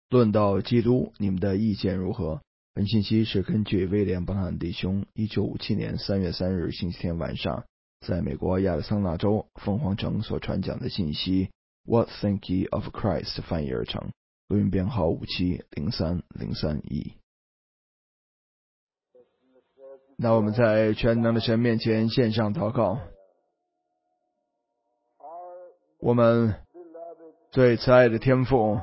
论到基督，你们的意见如何？本信息是根据威廉·邦汉弟兄1957年3月3日星期天晚上在美国亚利桑那州凤凰城所传讲的信息 What think ye of Christ 翻译而成，录音编号570303E。那我们在全能的神面前献上祷告。我们最慈爱的天父，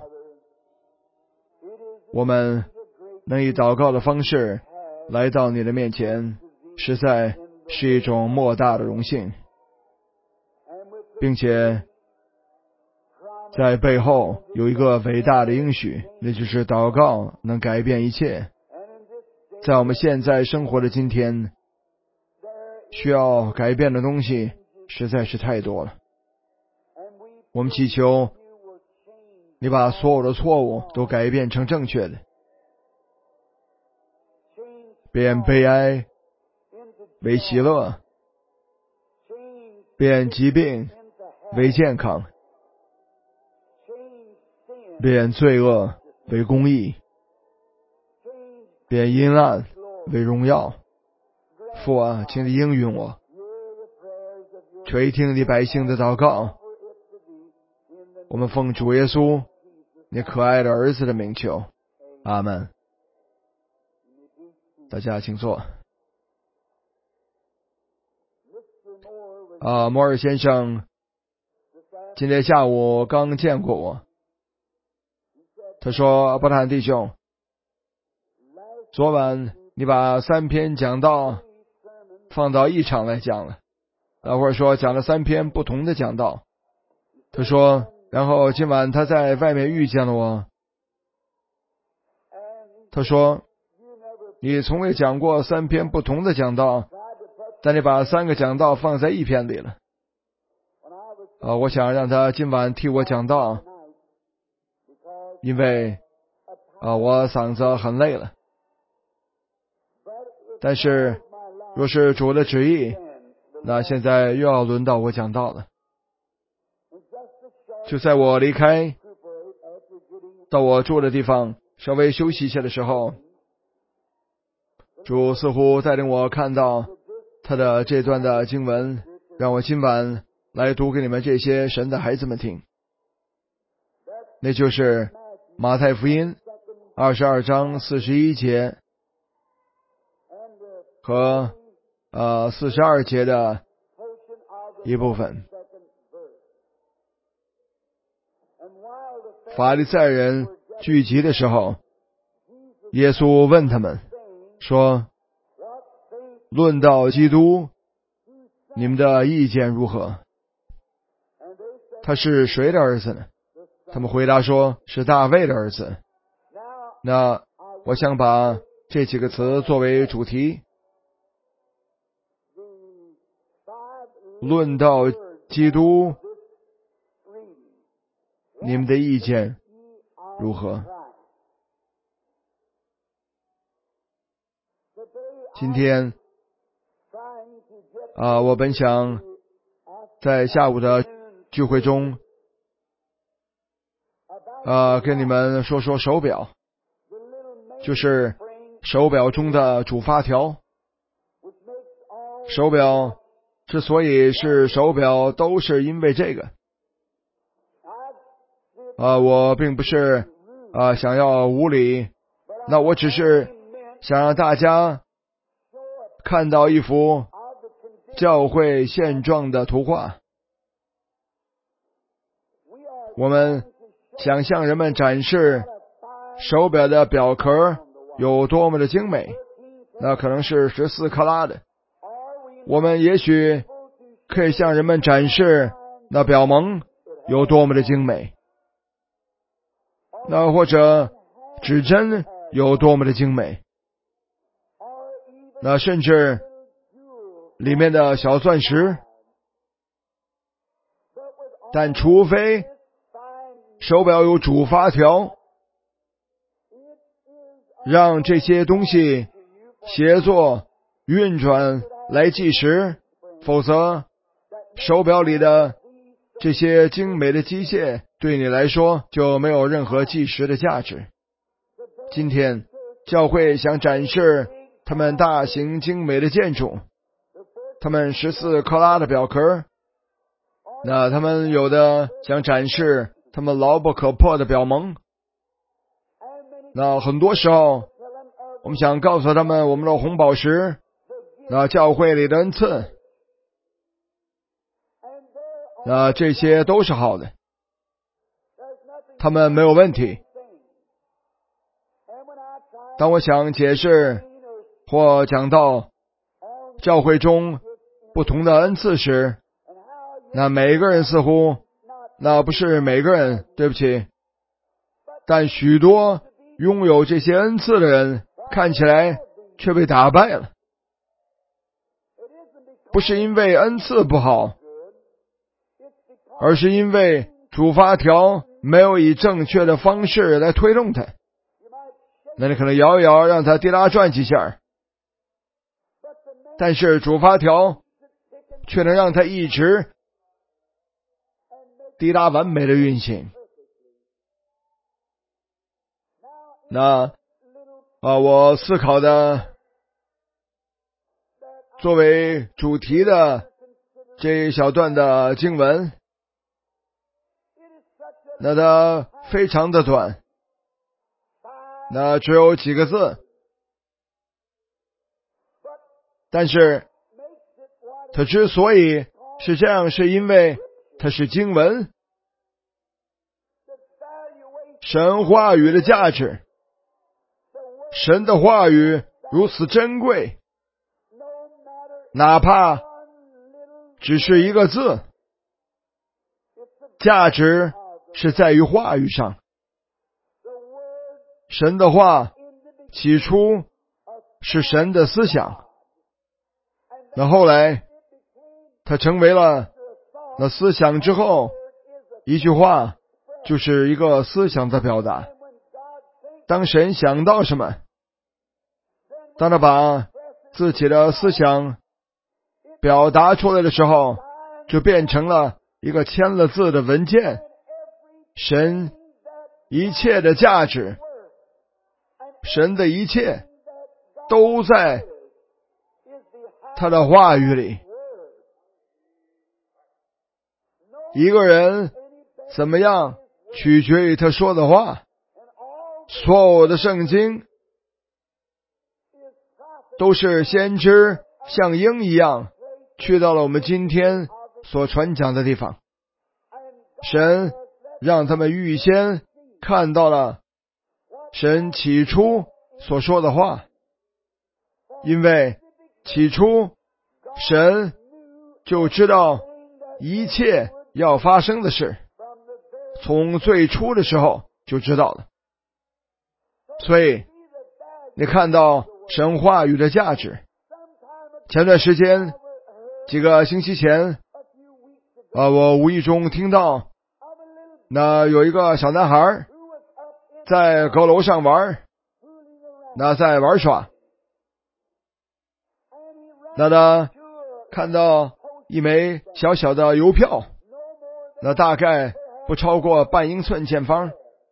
我们能以祷告的方式来到你的面前，实在是一种莫大的荣幸，并且在背后有一个伟大的应许，那就是祷告能改变一切。在我们现在生活的今天，需要改变的东西实在是太多了。我们祈求你把所有的错误都改变成正确的，变悲哀为喜乐，变疾病为健康，变罪恶为公义，变阴暗为荣耀。父啊，请你应允我，垂听你百姓的祷告。我们奉主耶稣你可爱的儿子的名求，阿们。大家请坐。摩尔先生今天下午刚见过我，他说，伯坦弟兄，昨晚你把3篇讲道放到一场来讲了，或者说讲了3篇不同的讲道。他说，然后今晚他在外面遇见了我，他说，你从未讲过3篇不同的讲道，但你把3个讲道放在一篇里了。我想让他今晚替我讲道，因为我嗓子很累了。但是若是主的旨意，那现在又要轮到我讲道了。就在我离开到我住的地方稍微休息一下的时候，主似乎带领我看到他的这段的经文，让我今晚来读给你们这些神的孩子们听。那就是马太福音22章41节和42节的一部分。法利赛人聚集的时候，耶稣问他们说，论到基督，你们的意见如何？他是谁的儿子呢？他们回答说，是大卫的儿子。那我想把这几个词作为主题。论到基督，你们的意见如何？今天我本想在下午的聚会中跟你们说说手表，就是手表中的主发条。手表之所以是手表，都是因为这个。我并不是想要无理，那我只是想让大家看到一幅教会现状的图画。我们想向人们展示手表的表壳有多么的精美，那可能是14克拉的。我们也许可以向人们展示那表蒙有多么的精美，那或者指针有多么的精美，那甚至里面的小钻石。但除非手表有主发条，让这些东西协作运转来计时，否则手表里的这些精美的机械对你来说就没有任何计时的价值。 今天教会想展示他们大型精美的建筑，他们14克拉的表壳，那他们有的想展示他们牢不可破的表盟。那很多时候我们想告诉他们我们的红宝石，那教会里的恩赐，那这些都是好的，他们没有问题。当我想解释或讲到教会中不同的恩赐时，那每个人似乎，那不是每个人，对不起，但许多拥有这些恩赐的人看起来却被打败了。不是因为恩赐不好，而是因为主发条没有以正确的方式来推动它。那你可能摇一摇，让它滴答转几下，但是主发条却能让它一直滴答完美的运行。那我思考的作为主题的这一小段的经文，那它非常的短，那只有几个字，但是它之所以是这样，是因为它是经文，神话语的价值，神的话语如此珍贵，哪怕只是一个字，价值是在于话语上。神的话起初是神的思想，那后来它成为了那思想之后，一句话就是一个思想的表达。当神想到什么，当他把自己的思想表达出来的时候，就变成了一个签了字的文件。神一切的价值，神的一切都在他的话语里。一个人怎么样取决于他说的话。所有的圣经都是先知像鹰一样去到了我们今天所传讲的地方。神让他们预先看到了神起初所说的话，因为起初神就知道一切要发生的事，从最初的时候就知道了。所以你看到神话语的价值。前段时间几个星期前我无意中听到那有一个小男孩在阁楼上玩，那在玩耍，那他看到一枚小小的邮票，那大概不超过半英寸见方，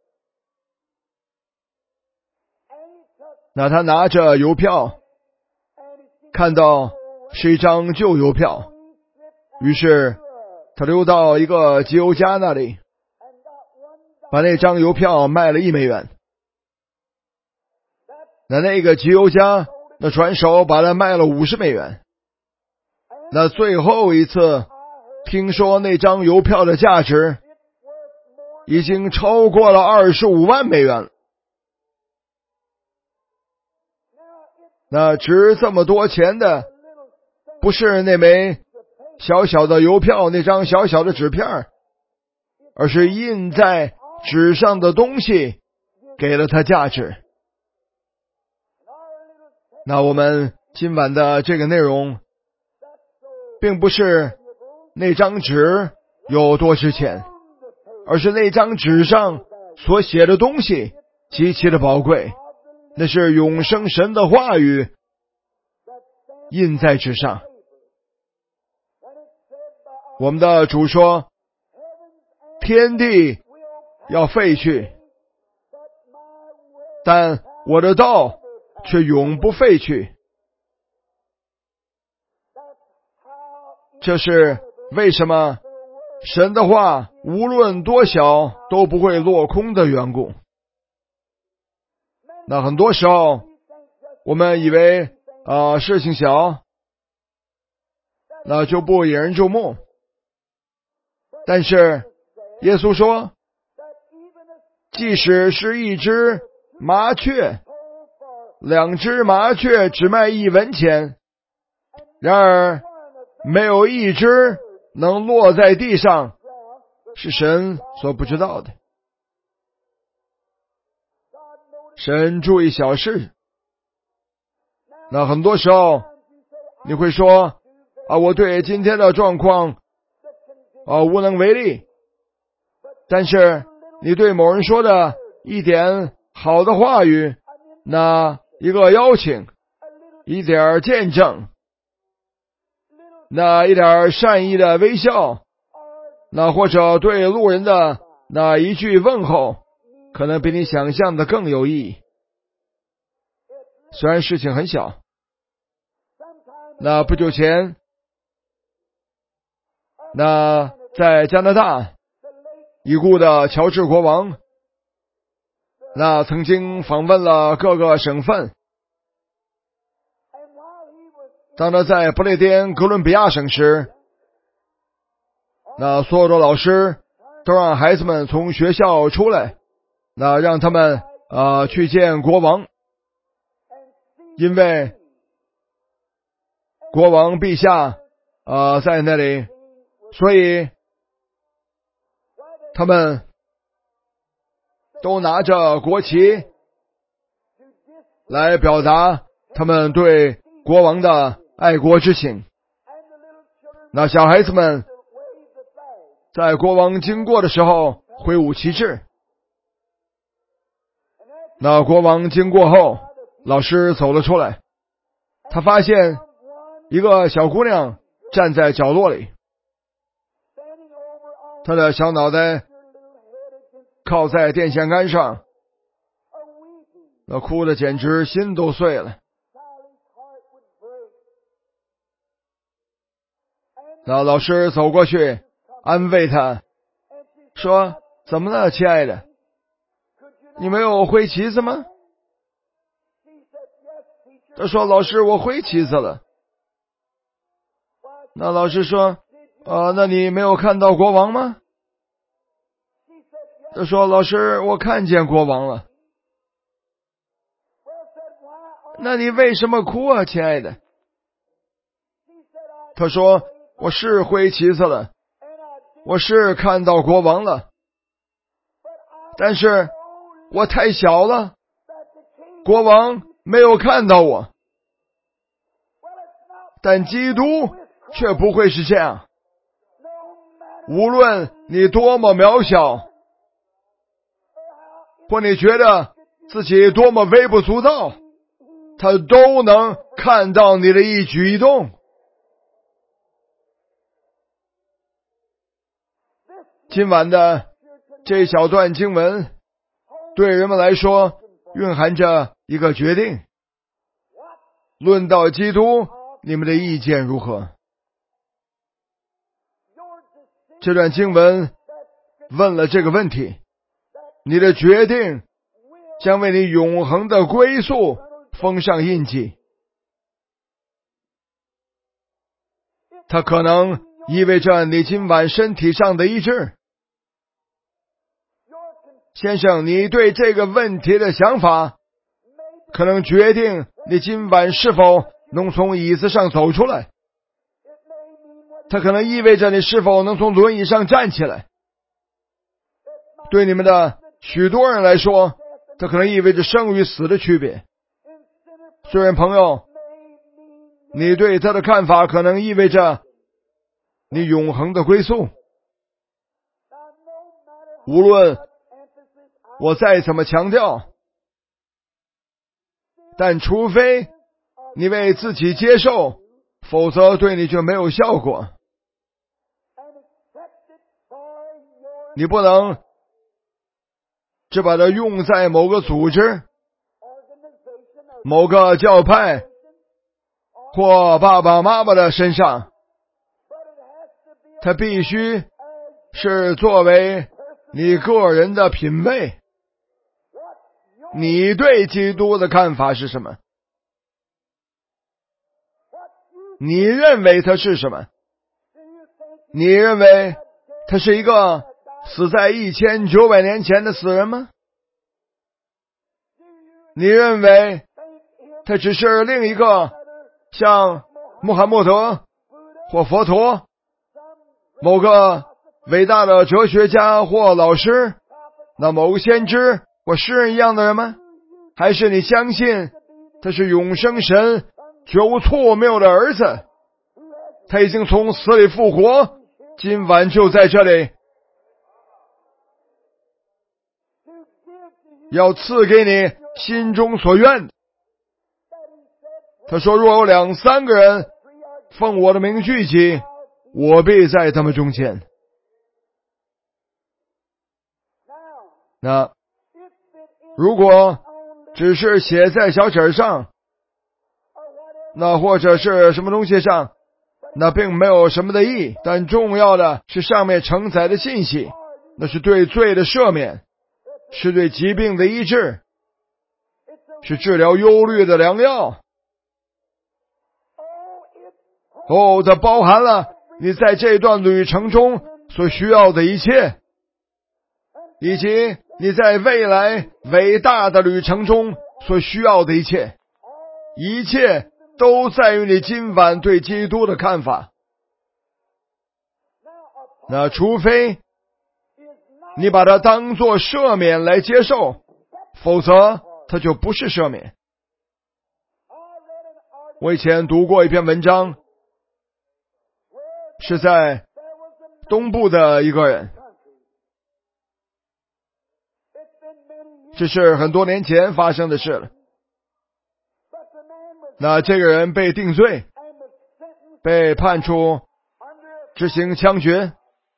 那他拿着邮票，看到是一张旧邮票，于是他溜到一个集邮家那里，把那张邮票卖了$1。那个集邮家那转手把它卖了$50。那最后一次听说那张邮票的价值已经超过了$25万。那值这么多钱的不是那枚小小的邮票，那张小小的纸片，而是印在纸上的东西给了它价值。那我们今晚的这个内容并不是那张纸有多值钱，而是那张纸上所写的东西极其的宝贵，那是永生神的话语印在纸上。我们的主说，天地要废去，但我的道却永不废去。这是为什么神的话无论多小都不会落空的缘故。那很多时候我们以为事情小，那就不引人注目。但是耶稣说，即使是一只麻雀，2只麻雀只卖1文钱，然而没有一只能落在地上，是神所不知道的。神注意小事。那很多时候你会说我对今天的状况无能为力，但是你对某人说的一点好的话语，那一个邀请，一点见证，那一点善意的微笑，那或者对路人的那一句问候，可能比你想象的更有意义。虽然事情很小。那不久前，那在加拿大已故的乔治国王，那曾经访问了各个省份。当他在不列颠哥伦比亚省时，那所有的老师都让孩子们从学校出来，那让他们去见国王，因为国王陛下在那里，所以他们都拿着国旗来表达他们对国王的爱国之情。那小孩子们在国王经过的时候挥舞旗帜。那国王经过后，老师走了出来，他发现一个小姑娘站在角落里，她的小脑袋靠在电线杆上，那哭得简直心都碎了。那老师走过去安慰她，说：怎么了，亲爱的？你没有挥旗子吗？她说：老师，我挥旗子了。那老师说：那你没有看到国王吗？他说：老师，我看见国王了。那你为什么哭啊，亲爱的？他说：我是挥旗子了，我是看到国王了，但是我太小了，国王没有看到我。但基督却不会是这样，无论你多么渺小，或你觉得自己多么微不足道，他都能看到你的一举一动。今晚的这小段经文对人们来说蕴含着一个决定。论到基督，你们的意见如何？这段经文问了这个问题，你的决定将为你永恒的归宿封上印记。它可能意味着你今晚身体上的医治。先生，你对这个问题的想法可能决定你今晚是否能从椅子上走出来。它可能意味着你是否能从轮椅上站起来。对你们的许多人来说，它可能意味着生与死的区别。虽然朋友，你对他的看法可能意味着你永恒的归宿。无论我再怎么强调，但除非你为自己接受，否则对你就没有效果。你不能只把它用在某个组织某个教派或爸爸妈妈的身上，它必须是作为你个人的品味。你对基督的看法是什么？你认为他是什么？你认为他是一个死在1900年前的死人吗？你认为他只是另一个像穆罕默德或佛陀，某个伟大的哲学家或老师，那某个先知或诗人一样的人吗？还是你相信他是永生神绝无错谬的儿子，他已经从死里复活，今晚就在这里，要赐给你心中所愿。他说，若有2、3个人奉我的名聚集，我必在他们中间。那如果只是写在小纸上，那或者是什么东西上，那并没有什么的意义，但重要的是上面承载的信息，那是对罪的赦免，是对疾病的医治，是治疗忧虑的良药。它包含了你在这段旅程中所需要的一切，以及你在未来伟大的旅程中所需要的一切，一切都在于你今晚对基督的看法。那除非你把它当作赦免来接受，否则它就不是赦免。我以前读过一篇文章，是在东部的一个人，这是很多年前发生的事了。那这个人被定罪，被判处执行枪决。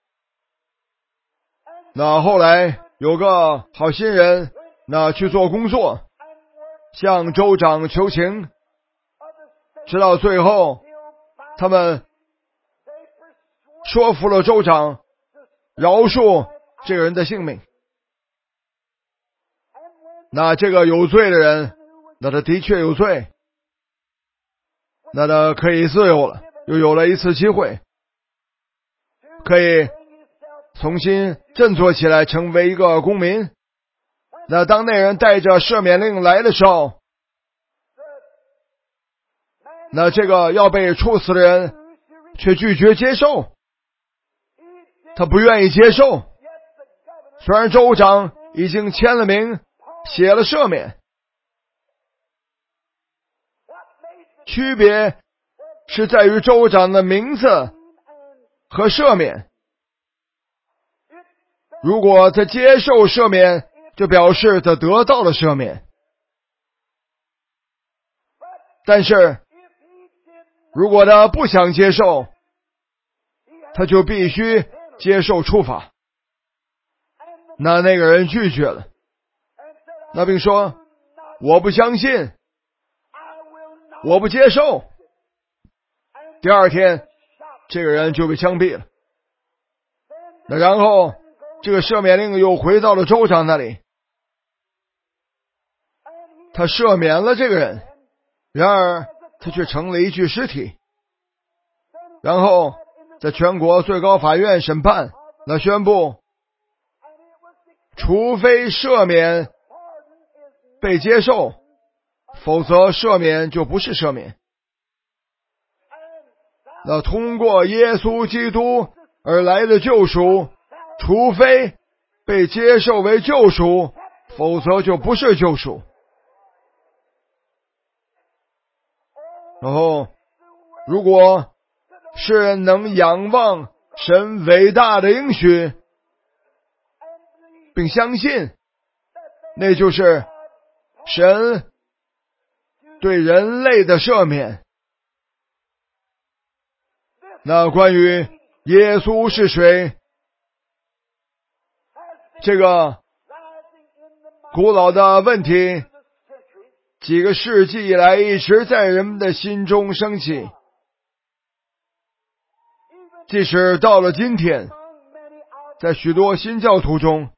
那后来有个好心人，那去做工作，向州长求情，直到最后他们说服了州长饶恕这个人的性命。那这个有罪的人，那他的确有罪，那他可以自由了，又有了一次机会，可以重新振作起来，成为一个公民。那当那人带着赦免令来的时候，那这个要被处死的人却拒绝接受，他不愿意接受。虽然州长已经签了名，写了赦免，区别是在于州长的名字和赦免。如果他接受赦免，就表示他得到了赦免。但是如果他不想接受，他就必须接受处罚。那个人拒绝了，那并说，我不相信，我不接受。第二天这个人就被枪毙了。那然后这个赦免令又回到了州长那里，他赦免了这个人，然而他却成了一具尸体。然后在全国最高法院审判，那宣布，除非赦免被接受，否则赦免就不是赦免。那通过耶稣基督而来的救赎，除非被接受为救赎，否则就不是救赎。然后如果世人能仰望神伟大的应许，并相信那就是神对人类的赦免，那关于耶稣是谁，这个古老的问题几个世纪以来一直在人们的心中升起。即使到了今天，在许多新教徒中，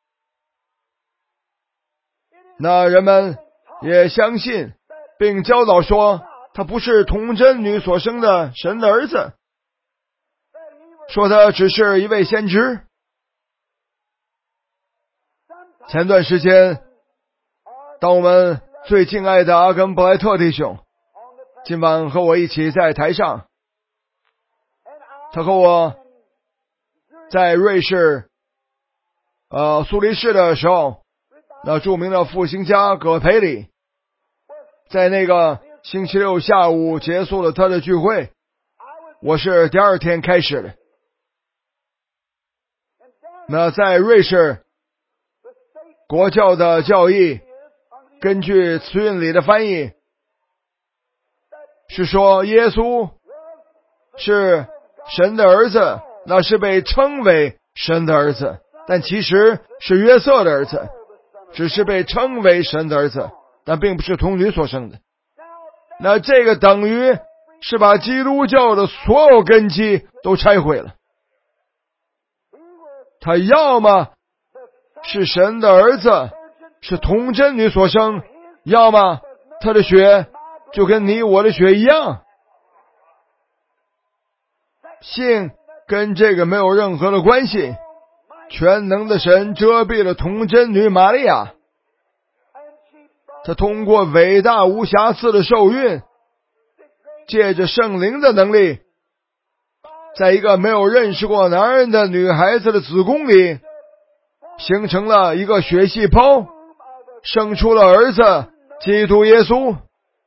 那人们也相信并教导说，他不是童贞女所生的神的儿子，说他只是一位先知。前段时间，当我们最敬爱的阿根布莱特弟兄今晚和我一起在台上，他和我在瑞士苏黎世的时候，那著名的复兴家葛培里在那个星期六下午结束了他的聚会，我是第二天开始的。那在瑞士国教的教义，根据词韵里的翻译是说耶稣是神的儿子，那是被称为神的儿子，但其实是约瑟的儿子，只是被称为神的儿子，但并不是童女所生的。那这个等于是把基督教的所有根基都拆毁了。他要么是神的儿子，是童贞女所生，要么他的血就跟你我的血一样。性跟这个没有任何的关系。全能的神遮蔽了童贞女玛利亚，他通过伟大无瑕疵的受孕，借着圣灵的能力，在一个没有认识过男人的女孩子的子宫里形成了一个血细胞，生出了儿子基督耶稣，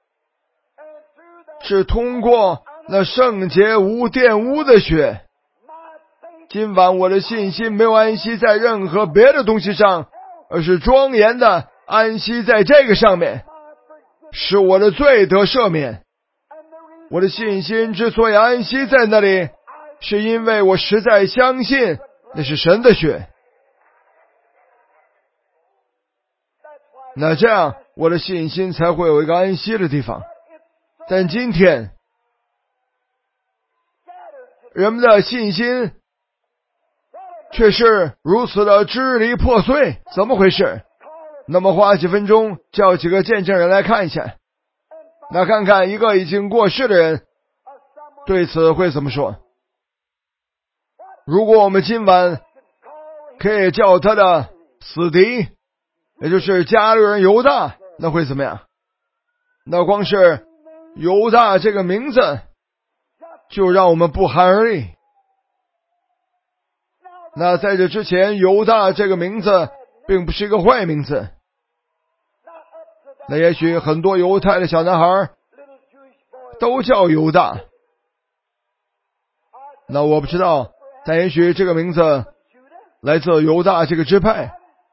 是通过那圣洁无玷污的血。今晚我的信心没有安息在任何别的东西上，而是庄严的安息在这个上面，使我的罪得赦免。我的信心之所以安息在那里，是因为我实在相信那是神的血。那这样我的信心才会有一个安息的地方。但今天人们的信心却是如此的支离破碎，怎么回事？那么花几分钟叫几个见证人来看一下，那看看一个已经过世的人对此会怎么说。如果我们今晚可以叫他的死敌，也就是加略人犹大，那会怎么样？那光是犹大这个名字就让我们不寒而栗。那在这之前，犹大这个名字并不是一个坏名字。那也许很多犹太的小男孩都叫犹大，那我不知道，但也许这个名字来自犹大这个支派。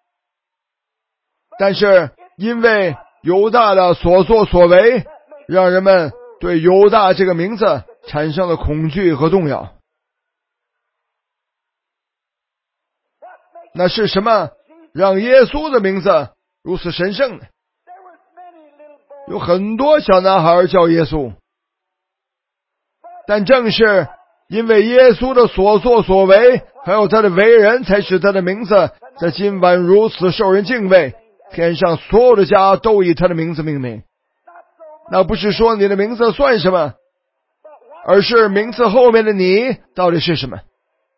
但是因为犹大的所作所为，让人们对犹大这个名字产生了恐惧和动摇。那是什么让耶稣的名字如此神圣呢？有很多小男孩叫耶稣，但正是因为耶稣的所作所为，还有他的为人，才使他的名字在今晚如此受人敬畏，天上所有的家都以他的名字命名。那不是说你的名字算什么，而是名字后面的你到底是什么。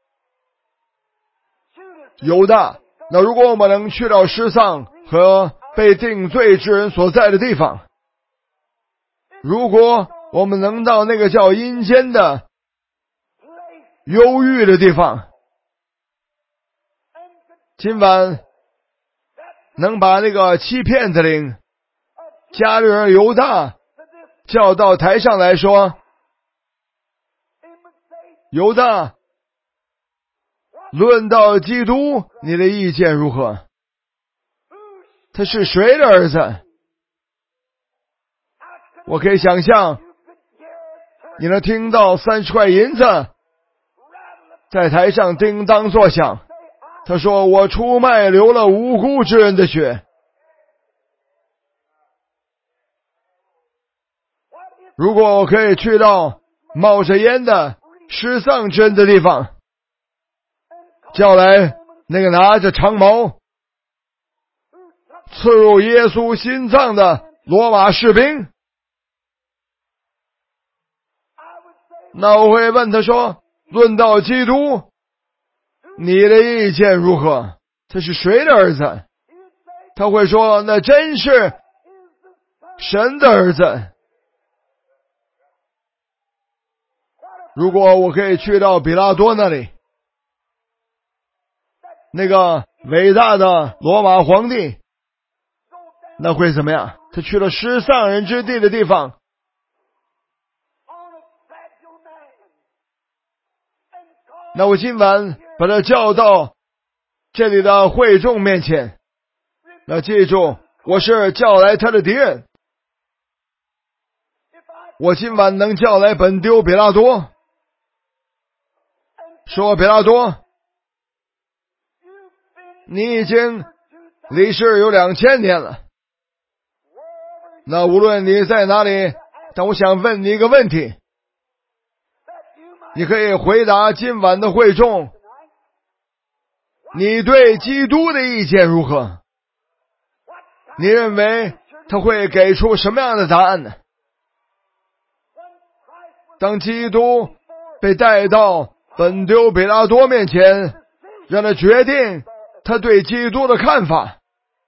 犹大，那如果我们能去到失丧和被定罪之人所在的地方，如果我们能到那个叫阴间的忧郁的地方，今晚能把那个欺骗的灵加略人犹大叫到台上来说，犹大，论到基督，你的意见如何？他是谁的儿子？我可以想象，你能听到30块银子在台上叮当作响。他说：“我出卖流了无辜之人的血。” 如果我可以去到冒着烟的失丧之人的地方，叫来那个拿着长矛刺入耶稣心脏的罗马士兵，那我会问他说，论到基督，你的意见如何？他是谁的儿子？他会说，那真是神的儿子。如果我可以去到比拉多那里，那个伟大的罗马皇帝，那会怎么样？他去了失丧人之地的地方，那我今晚把他叫到这里的会众面前，那记住，我是叫来他的敌人。我今晚能叫来本丢比拉多，说比拉多，你已经离世有2000年了，那无论你在哪里，但我想问你一个问题，你可以回答今晚的会众，你对基督的意见如何？你认为他会给出什么样的答案呢？当基督被带到本丢比拉多面前，让他决定他对基督的看法，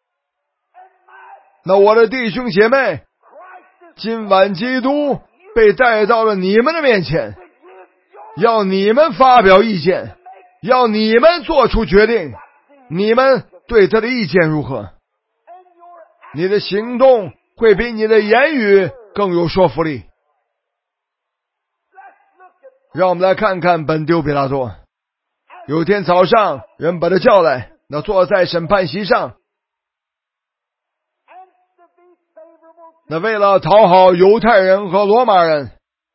那我的弟兄姐妹，今晚基督被带到了你们的面前，要你们发表意见，要你们做出决定，你们对他的意见如何？你的行动会比你的言语更有说服力。让我们来看看本丢比拉多。有一天早上，人把他叫来，那坐在审判席上，那为了讨好犹太人和罗马人，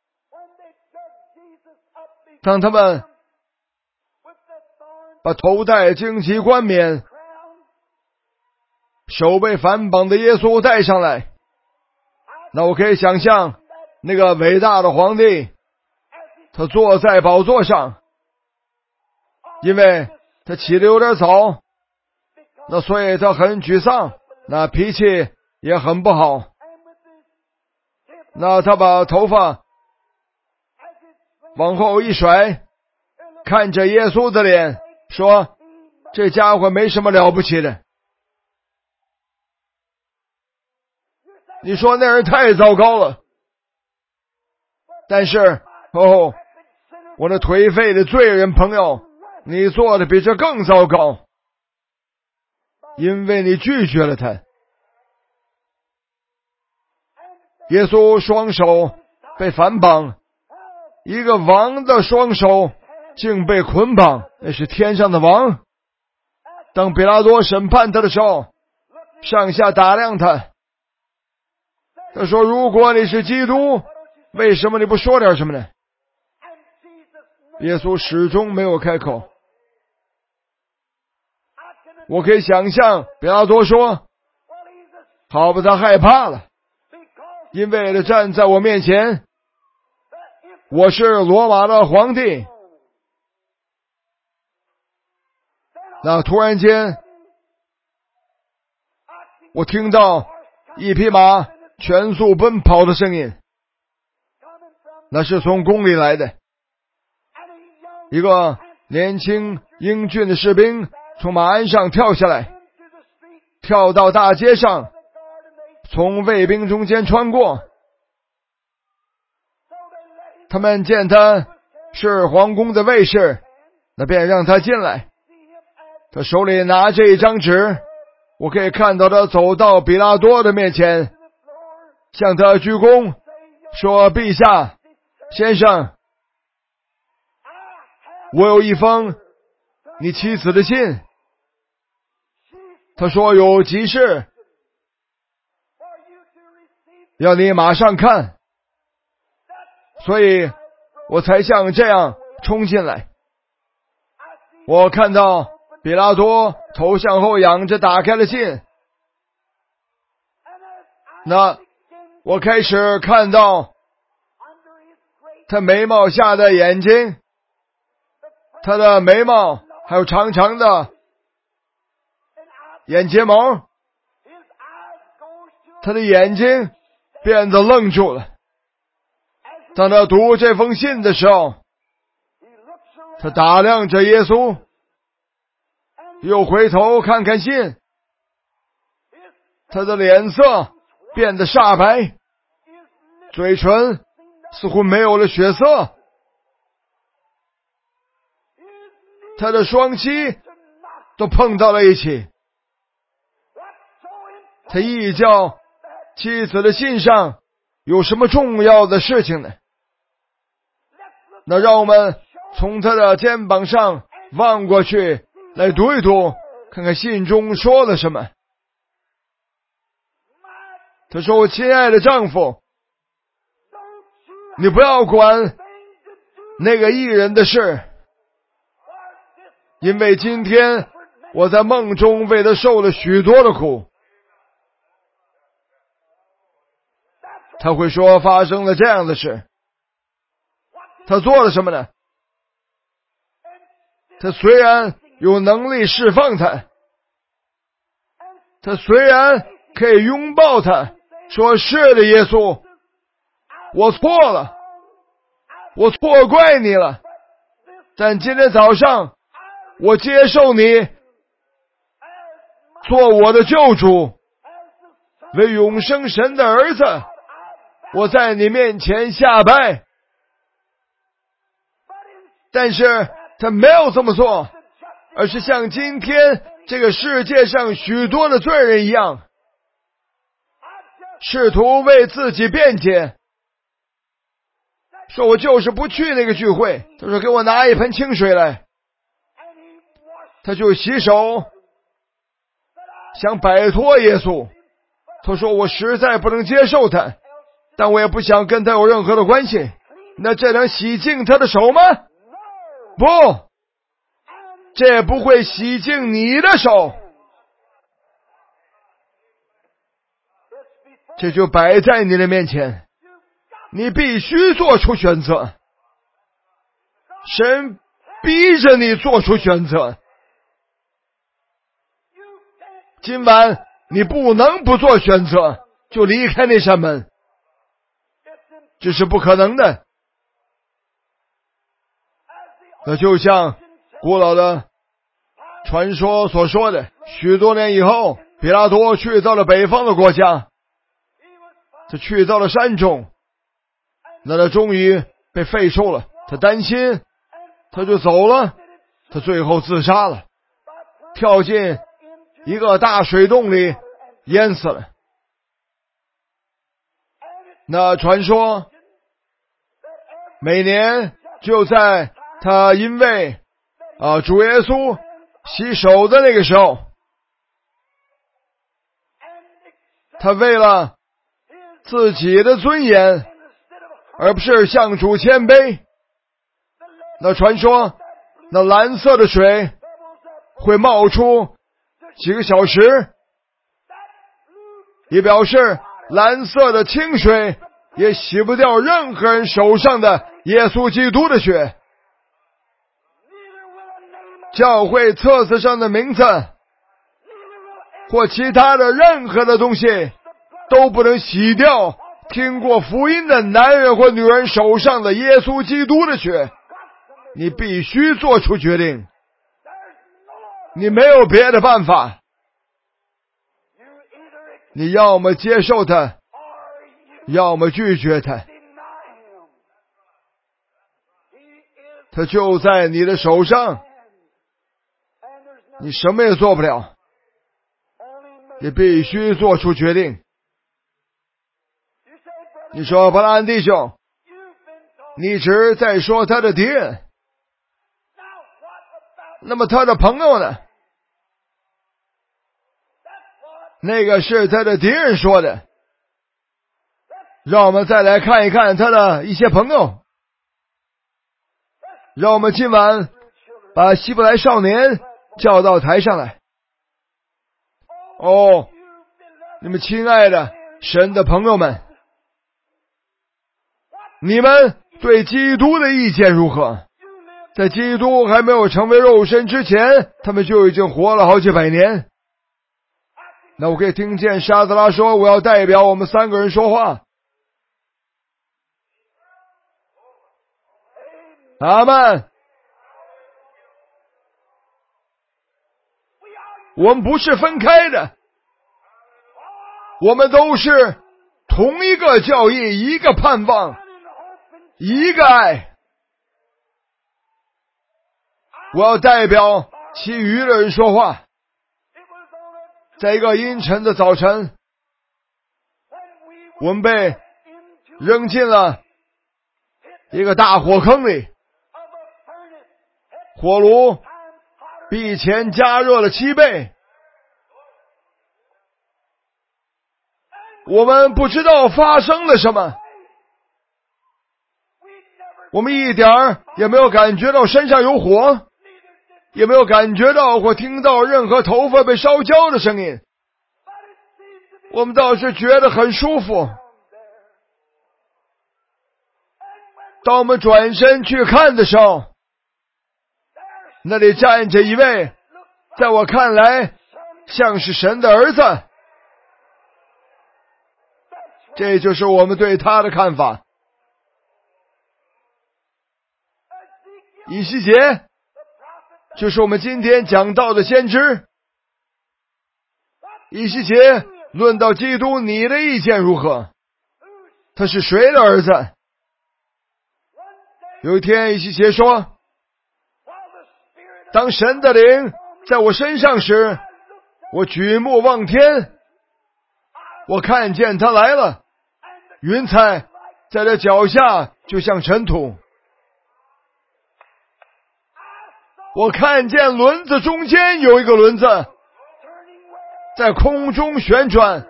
当他们把头戴荆棘冠冕、手被反绑的耶稣带上来，那我可以想象那个伟大的皇帝，他坐在宝座上，因为他起得有点早，那所以他很沮丧，那脾气也很不好。那他把头发往后一甩，看着耶稣的脸说，这家伙没什么了不起的。你说那人太糟糕了，但是我的颓废的罪人朋友，你做的比这更糟糕，因为你拒绝了他。耶稣双手被反绑，一个王的双手竟被捆绑，那是天上的王。当比拉多审判他的时候，上下打量他，他说，如果你是基督，为什么你不说点什么呢？耶稣始终没有开口。我可以想象比拉多说，好吧，他害怕了，因为他站在我面前，我是罗马的皇帝。那突然间，我听到一匹马全速奔跑的声音，那是从宫里来的。一个年轻英俊的士兵从马鞍上跳下来，跳到大街上，从卫兵中间穿过。他们见他是皇宫的卫士，那便让他进来。他手里拿着一张纸，我可以看到他走到比拉多的面前，向他鞠躬，说，陛下，先生，我有一封你妻子的信，他说有急事，要你马上看，所以我才像这样冲进来。我看到比拉多头向后仰着打开了信，那我开始看到他眉毛下的眼睛，他的眉毛还有长长的眼睫毛，他的眼睛变得愣住了。当他读这封信的时候，他打量着耶稣，又回头看看信，他的脸色变得煞白，嘴唇似乎没有了血色，他的双膝都碰到了一起。他一叫妻子的信上有什么重要的事情呢？那让我们从他的肩膀上望过去，来读一读，看看信中说了什么。他说：我亲爱的丈夫，你不要管那个义人的事，因为今天我在梦中为他受了许多的苦。他会说发生了这样的事，他做了什么呢？他虽然有能力释放他，他虽然可以拥抱他，说是的耶稣，我错了，我错怪你了，但今天早上我接受你做我的救主，为永生神的儿子，我在你面前下拜。但是他没有这么做，而是像今天这个世界上许多的罪人一样，试图为自己辩解，说我就是不去那个聚会。他说给我拿一盆清水来，他就洗手，想摆脱耶稣。他说我实在不能接受他，但我也不想跟他有任何的关系。那这能洗净他的手吗？不，这也不会洗净你的手。这就摆在你的面前，你必须做出选择。神逼着你做出选择。今晚你不能不做选择，就离开那扇门，这是不可能的。那就像古老的传说所说的，许多年以后，比拉多去到了北方的国家，他去到了山中，那他终于被废黜了，他担心，他就走了，他最后自杀了，跳进一个大水洞里淹死了。那传说每年就在他因为主耶稣洗手的那个时候，他为了自己的尊严，而不是向主谦卑，那传说那蓝色的水会冒出几个小时，也表示蓝色的清水也洗不掉任何人手上的耶稣基督的血。教会册子上的名字或其他的任何的东西都不能洗掉听过福音的男人或女人手上的耶稣基督的血。你必须做出决定，你没有别的办法，你要么接受他，要么拒绝他。他就在你的手上，你什么也做不了，你必须做出决定。你说伯拉安弟兄，你一直在说他的敌人，那么他的朋友呢？那个是他的敌人说的。让我们再来看一看他的一些朋友。让我们今晚把希伯来少年叫到台上来。哦，你们亲爱的神的朋友们，你们对基督的意见如何？在基督还没有成为肉身之前，他们就已经活了好几百年。那我可以听见沙德拉说，我要代表我们3个人说话。阿们。我们不是分开的，我们都是同一个教义，一个盼望，一个爱。我要代表其余的人说话。在一个阴沉的早晨，我们被扔进了一个大火坑里，火炉比以前加热了7倍。我们不知道发生了什么，我们一点儿也没有感觉到身上有火，也没有感觉到或听到任何头发被烧焦的声音。我们倒是觉得很舒服。当我们转身去看的时候，那里站着一位在我看来像是神的儿子。这就是我们对他的看法。以西结就是我们今天讲到的先知。以西结论到基督，你的意见如何？他是谁的儿子？有一天以西结说，当神的灵在我身上时，我举目望天，我看见他来了，云彩在他脚下就像尘土，我看见轮子中间有一个轮子在空中旋转。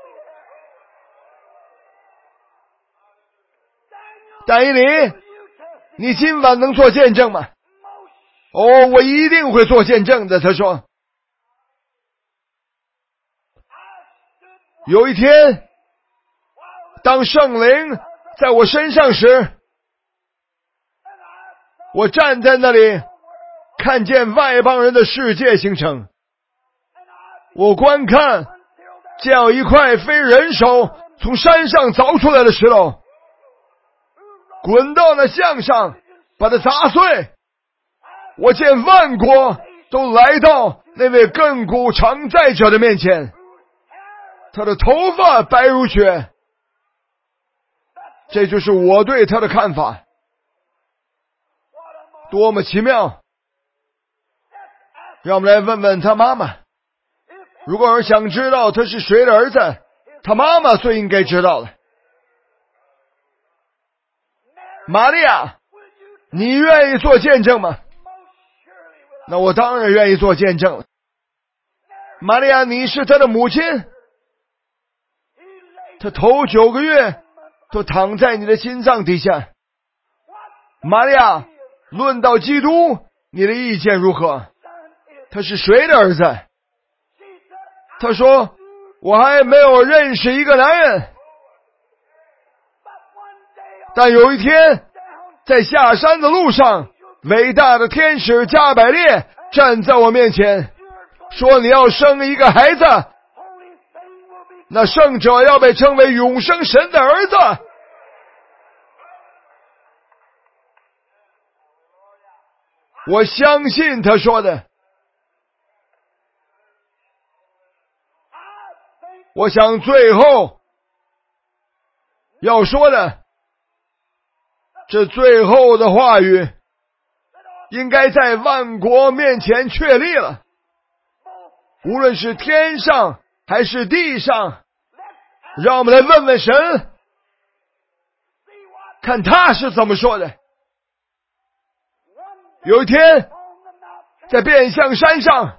但以理，你今晚能做见证吗？哦，我一定会做见证的，他说。有一天，当圣灵在我身上时，我站在那里，看见外邦人的世界形成。我观看，见有一块非人手从山上凿出来的石头，滚到那像上，把它砸碎。我见万国都来到那位亘古常在者的面前，他的头发白如雪。这就是我对他的看法。多么奇妙！让我们来问问他妈妈，如果有人想知道他是谁的儿子，他妈妈最应该知道了。玛利亚，你愿意做见证吗？那我当然愿意做见证了。玛利亚，你是他的母亲，他头9个月都躺在你的心脏底下。玛利亚，论到基督，你的意见如何？他是谁的儿子？他说，我还没有认识一个男人，但有一天在下山的路上，伟大的天使加百列站在我面前，说你要生一个孩子，那圣者要被称为永生神的儿子。我相信他说的。我想最后要说的，这最后的话语应该在万国面前确立了。无论是天上还是地上，让我们来问问神，看他是怎么说的。有一天在变相山上，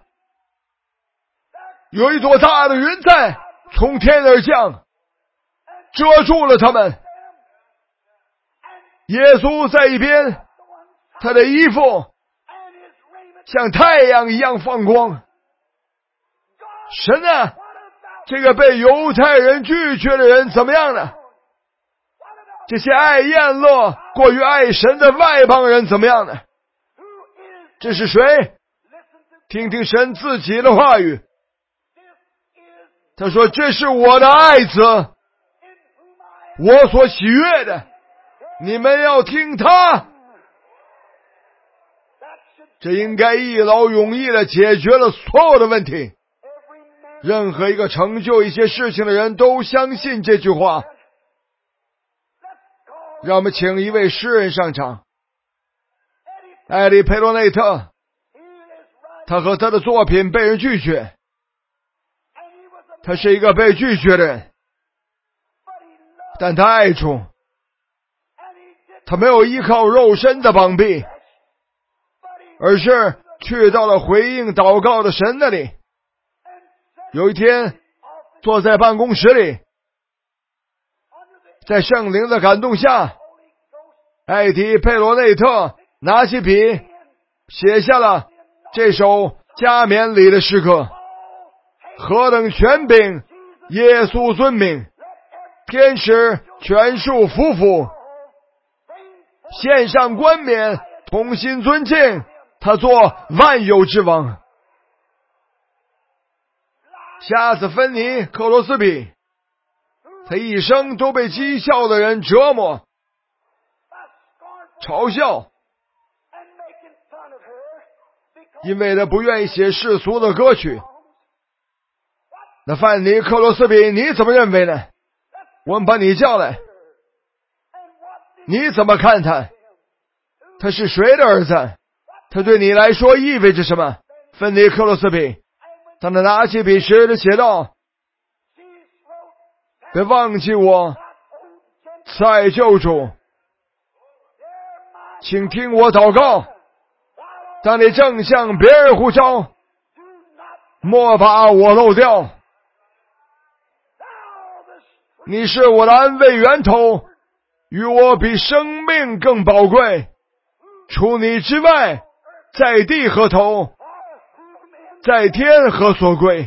有一朵大的云彩从天而降，遮住了他们。耶稣在一边，他的衣服像太阳一样放光。神啊，这个被犹太人拒绝的人怎么样呢？ 这些爱宴乐、过于爱神的外邦人怎么样呢？这是谁？听听神自己的话语。他说：“这是我的爱子，我所喜悦的，你们要听他。”这应该一劳永逸地解决了所有的问题。任何一个成就一些事情的人都相信这句话。让我们请一位诗人上场，艾利佩罗内特。他和他的作品被人拒绝，他是一个被拒绝的人，但他爱主，他没有依靠肉身的膀臂，而是去到了回应祷告的神那里。有一天，坐在办公室里，在圣灵的感动下，艾迪佩罗内特拿起笔，写下了这首加冕礼的诗歌。何等权柄，耶稣尊名，天使全数匍匐，献上冠冕，同心尊敬他做万有之王。瞎子芬尼克罗斯比，他一生都被讥笑的人折磨、嘲笑，因为他不愿意写世俗的歌曲。那范尼克罗斯比，你怎么认为呢？我们把你叫来，你怎么看他？他是谁的儿子？他对你来说意味着什么？芬尼克罗斯比，当他拿起笔时，他写道：别忘记我，慈爱救主，请听我祷告。当你正向别人呼召，莫把我漏掉。你是我的安慰源头，与我比生命更宝贵。除你之外，在地何头，在天何所归。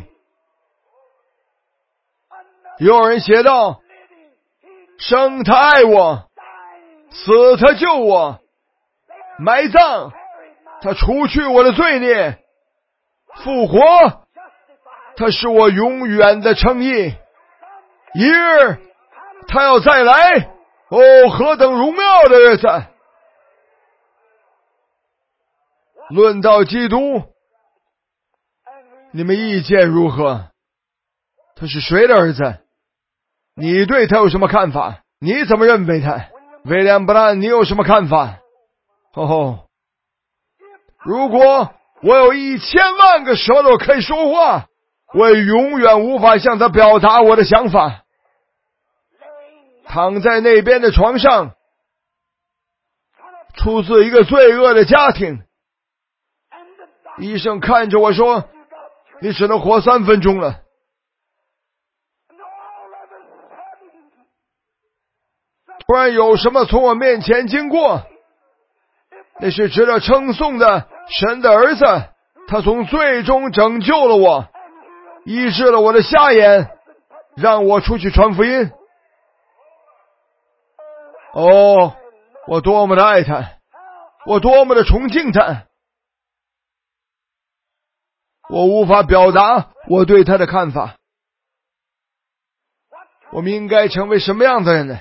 有人写道：生他爱我，死他救我，埋葬他除去我的罪孽，复活他是我永远的称义。一日他要再来，哦，何等荣耀的日子！论到基督，你们意见如何？他是谁的儿子？你对他有什么看法？你怎么认为他？威廉·布兰，你有什么看法？如果我有1000万个舌头可以说话，我也永远无法向他表达我的想法。躺在那边的床上，出自一个罪恶的家庭。医生看着我说：你只能活3分钟了。突然有什么从我面前经过，那是值得称颂的神的儿子，他从罪中拯救了我，医治了我的瞎眼，让我出去传福音。哦，我多么的爱他，我多么的崇敬他，我无法表达我对他的看法。我们应该成为什么样的人呢？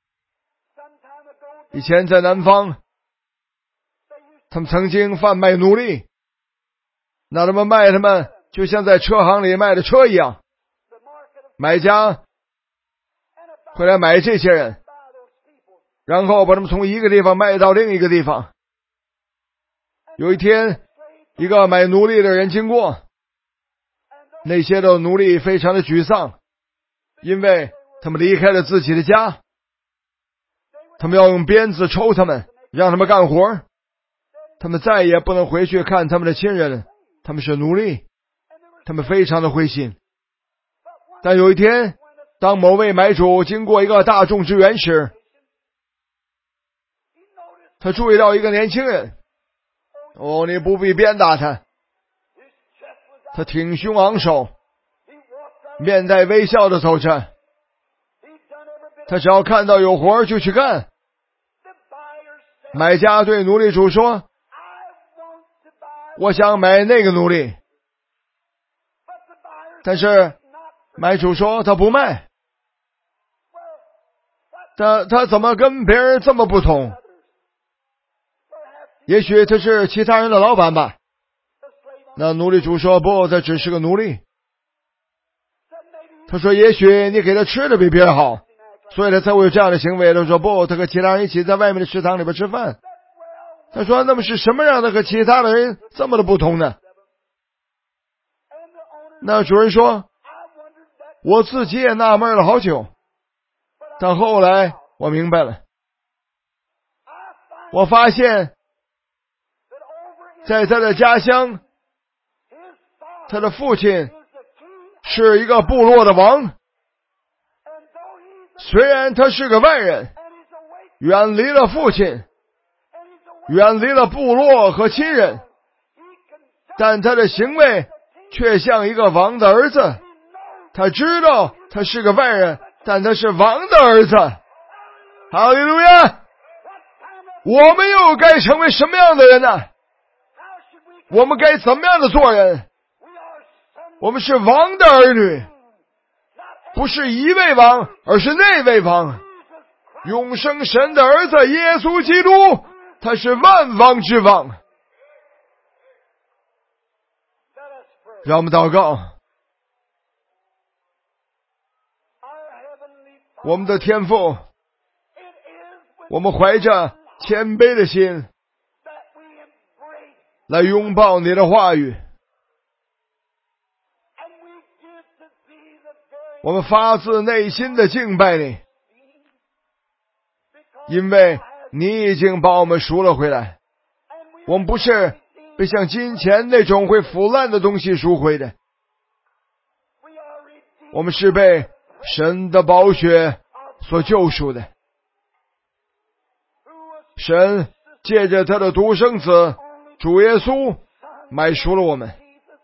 以前在南方，他们曾经贩卖奴隶，那他们卖他们就像在车行里卖的车一样，买家会来买这些人，然后把他们从一个地方卖到另一个地方。有一天，一个买奴隶的人经过，那些的奴隶非常的沮丧，因为他们离开了自己的家，他们要用鞭子抽他们，让他们干活，他们再也不能回去看他们的亲人，他们是奴隶，他们非常的灰心。但有一天，当某位买主经过一个大众之园时，他注意到一个年轻人。哦，你不必鞭打他，他挺胸昂首，面带微笑的走着， 他只要看到有活就去干。买家对奴隶主说，我想买那个奴隶，但是买主说他不卖。他怎么跟别人这么不同？也许他是其他人的老板吧。那奴隶主说，不，他只是个奴隶。他说，也许你给他吃的比别人好，所以他才会有这样的行为。他说，不，他和其他人一起在外面的食堂里边吃饭。他说，那么是什么让他和其他的人这么的不同呢？那主人说，我自己也纳闷了好久，但后来我明白了。我发现在他的家乡，他的父亲是一个部落的王，虽然他是个外人，远离了父亲，远离了部落和亲人，但他的行为却像一个王的儿子。他知道他是个外人，但他是王的儿子。哈利路亚！我们又该成为什么样的人呢？我们该怎么样的做人？我们是王的儿女，不是一位王，而是那位王，永生神的儿子耶稣基督，他是万王之王。让我们祷告。我们的天父，我们怀着谦卑的心来拥抱你的话语，我们发自内心的敬拜你，因为你已经把我们赎了回来。我们不是被像金钱那种会腐烂的东西赎回的，我们是被神的宝血所救赎的。神借着他的独生子主耶稣买赎了我们。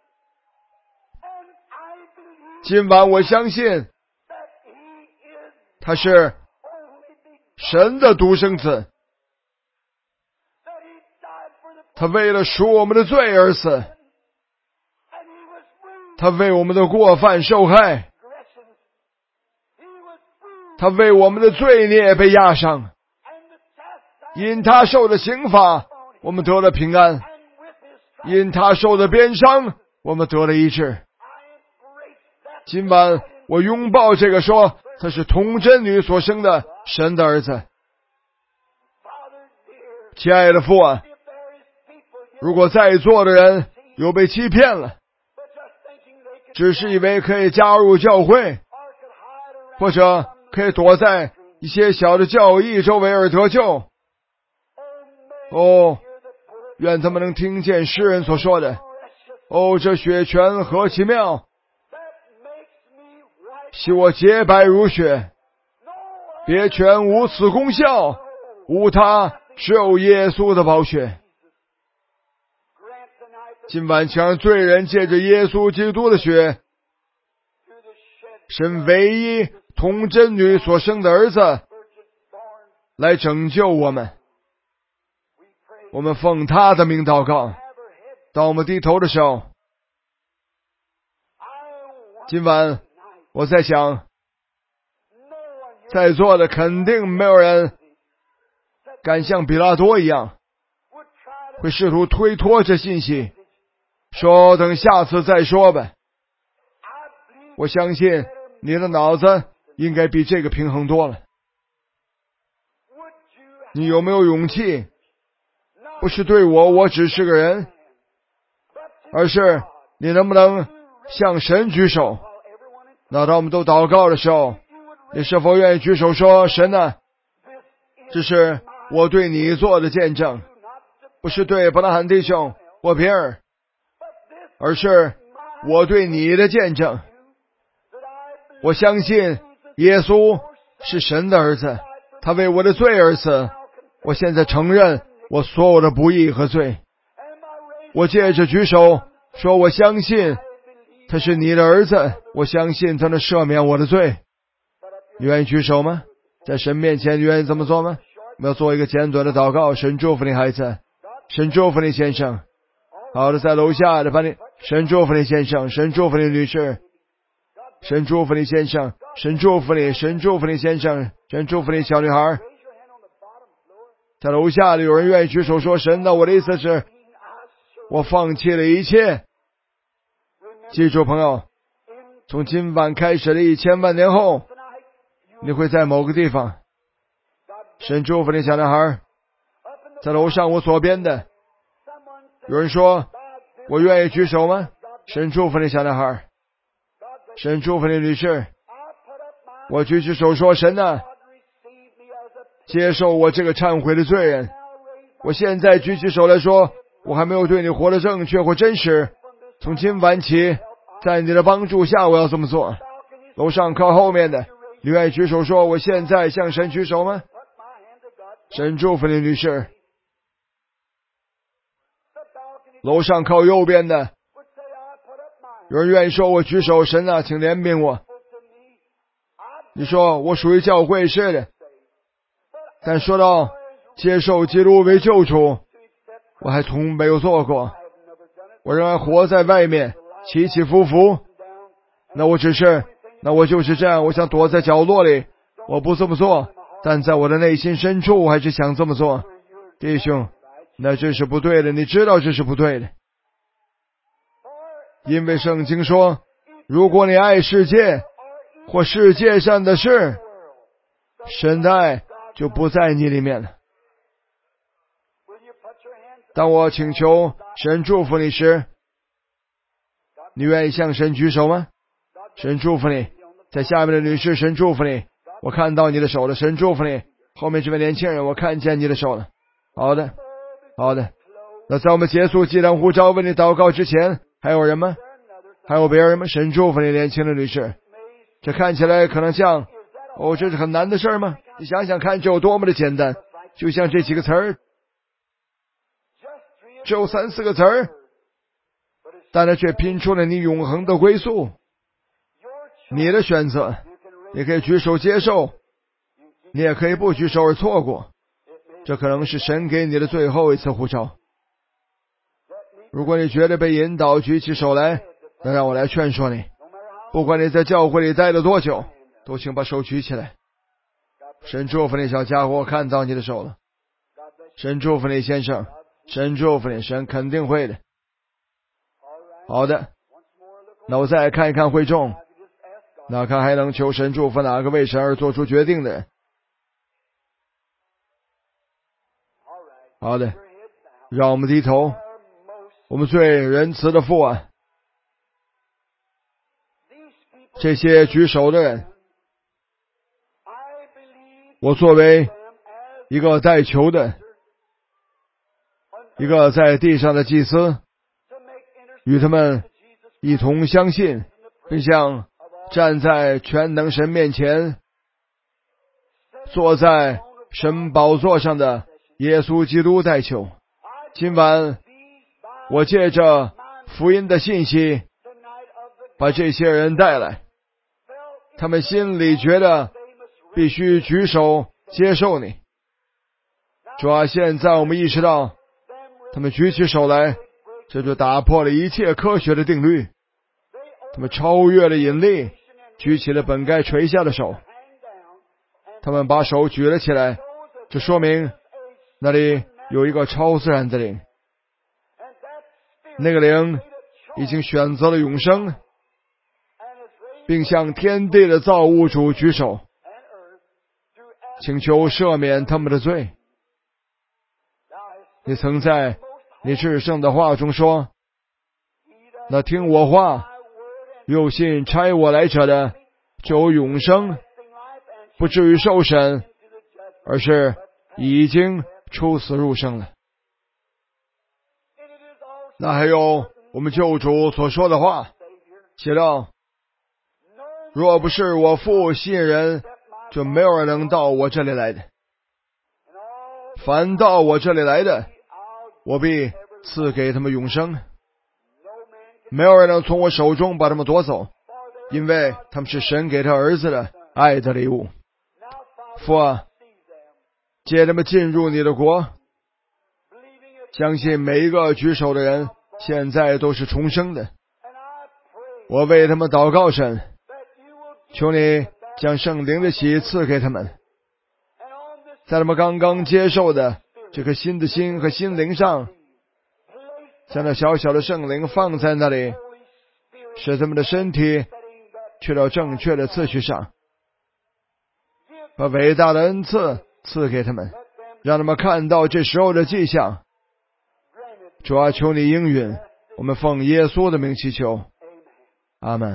今晚我相信他是神的独生子，他为了赎我们的罪而死，他为我们的过犯受害，他为我们的罪孽被压伤，因他受的刑罚我们得了平安，因他受的鞭伤我们得了医治。今晚我拥抱这个说他是童贞女所生的神的儿子。亲爱的父啊，如果在座的人有被欺骗了，只是以为可以加入教会，或者可以躲在一些小的教义周围而得救，愿他们能听见诗人所说的，这血泉何其妙，使我洁白如雪，别泉无此功效，无他，只有耶稣的宝血。今晚请让罪人借着耶稣基督的血，神唯一童贞女所生的儿子来拯救我们。我们奉他的名祷告。当我们低头的时候，今晚我在想，在座的肯定没有人敢像比拉多一样会试图推脱这信息，说等下次再说吧。我相信你的脑子应该比这个平衡多了。你有没有勇气，不是对我只是个人，而是你能不能向神举手？那当我们都祷告的时候，你是否愿意举手说，神啊，这是我对你做的见证，不是对伯纳罕弟兄或别人，而是我对你的见证。我相信耶稣是神的儿子，他为我的罪而死。我现在承认我所有的不义和罪。我借着举手说，我相信他是你的儿子，我相信他能赦免我的罪。 你愿意举手吗？在神面前你愿意这么做吗？我们要做一个简短的祷告。神祝福你孩子，神祝福你先生。好的，在楼下的把你，神祝福你先生，神祝福你女士，神祝福你先生，神祝福你，神祝福你先生，神祝福你小女孩。在楼下的有人愿意举手说，神的，我的意思是我放弃了一切。记住朋友，从今晚开始的1000万年后，你会在某个地方。神祝福你小男孩。在楼上我左边的有人说，我愿意举手吗？神祝福你小男孩。神祝福你女士。我举起手说，神啊，接受我这个忏悔的罪人。我现在举起手来说，我还没有对你活得正确或真实。从今晚起，在你的帮助下，我要这么做。楼上靠后面的，你愿意举手说，我现在向神举手吗？神祝福你女士。楼上靠右边的有人愿意说，我举手，神啊，请怜悯我。你说我属于教会，是的，但说到接受基督为救主，我还从没有做过。我仍然活在外面，起起伏伏。那我就是这样，我想躲在角落里，我不这么做，但在我的内心深处，我还是想这么做。弟兄，那这是不对的，你知道这是不对的。因为圣经说，如果你爱世界或世界上的事，神的爱就不在你里面了。当我请求神祝福你时，你愿意向神举手吗？神祝福你。在下面的女士，神祝福你。我看到你的手了，神祝福你。后面这位年轻人，我看见你的手了。好的，好的。那在我们结束祭坛呼召为你祷告之前，还有人吗？还有别人吗？神祝福你，年轻的女士。这看起来可能像，这是很难的事吗？你想想看，这有多么的简单，就像这几个词儿，只有3、4个词儿，但它却拼出了你永恒的归宿。你的选择，你可以举手接受，你也可以不举手而错过。这可能是神给你的最后一次呼召。如果你觉得被引导举起手来，那让我来劝说你，不管你在教会里待了多久，都请把手举起来。神祝福你小家伙，我看到你的手了。神祝福你先生，神祝福你，神肯定会的。好的，那我再看一看会众，那看还能求神祝福哪个为神而做出决定的人。好的，让我们低头。我们最仁慈的父啊，这些举手的人，我作为一个带球的，一个在地上的祭司，与他们一同相信，并向站在全能神面前，坐在神宝座上的耶稣基督代求。今晚我借着福音的信息把这些人带来，他们心里觉得必须举手接受你。主啊，现在我们意识到他们举起手来，这就打破了一切科学的定律，他们超越了引力，举起了本该垂下的手。他们把手举了起来，这说明那里有一个超自然的灵，那个灵已经选择了永生，并向天地的造物主举手，请求赦免他们的罪。你曾在你至圣的话中说，那听我话又信差我来者的就有永生，不至于受审，而是已经出死入生了。那还有我们救主所说的话，写道，若不是我父吸引人，就没有人能到我这里来的，凡到我这里来的，我必赐给他们永生，没有人能从我手中把他们夺走，因为他们是神给他儿子的， 爱的礼物。父啊，借他们进入你的国，相信每一个举手的人现在都是重生的。我为他们祷告，神，求你将圣灵的喜赐给他们，在他们刚刚接受的这颗新的心和心灵上，将那小小的圣灵放在那里，使他们的身体去到正确的次序上，把伟大的恩赐赐给他们，让他们看到这时候的迹象。主啊，求你应允，我们奉耶稣的名祈求，阿们。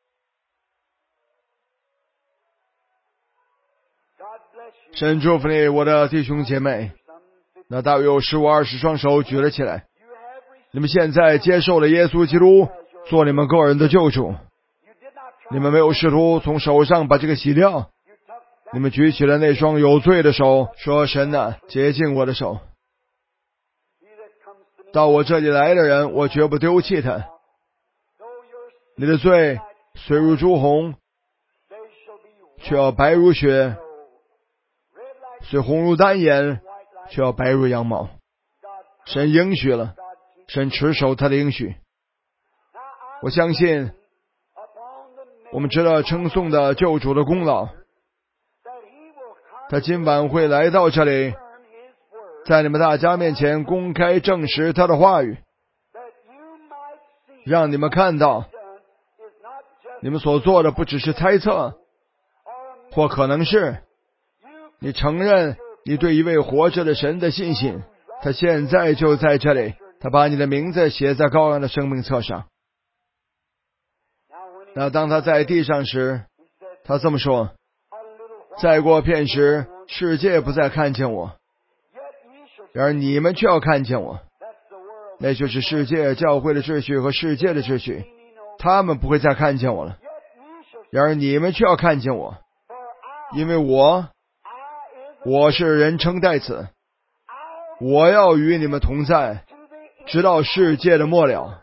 神祝福你，我的弟兄姐妹。那大约有15-20双手举了起来。你们现在接受了耶稣基督做你们个人的救主，你们没有试图从手上把这个洗掉，你们举起了那双有罪的手，说，神啊，洁净我的手。到我这里来的人，我绝不丢弃他。你的罪虽如朱红，却要白如雪；虽红如丹颜，却要白如羊毛。神应许了，神持守他的应许。我相信我们值得称颂的救主的功劳，他今晚会来到这里，在你们大家面前公开证实他的话语，让你们看到你们所做的不只是猜测，或可能是你承认你对一位活着的神的信心。他现在就在这里，他把你的名字写在羔羊的生命册上。那当他在地上时，他这么说，再过片时，世界不再看见我，然而你们却要看见我。那就是世界教会的秩序和世界的秩序，他们不会再看见我了，然而你们却要看见我，因为我是人称代词，我要与你们同在，直到世界的末了。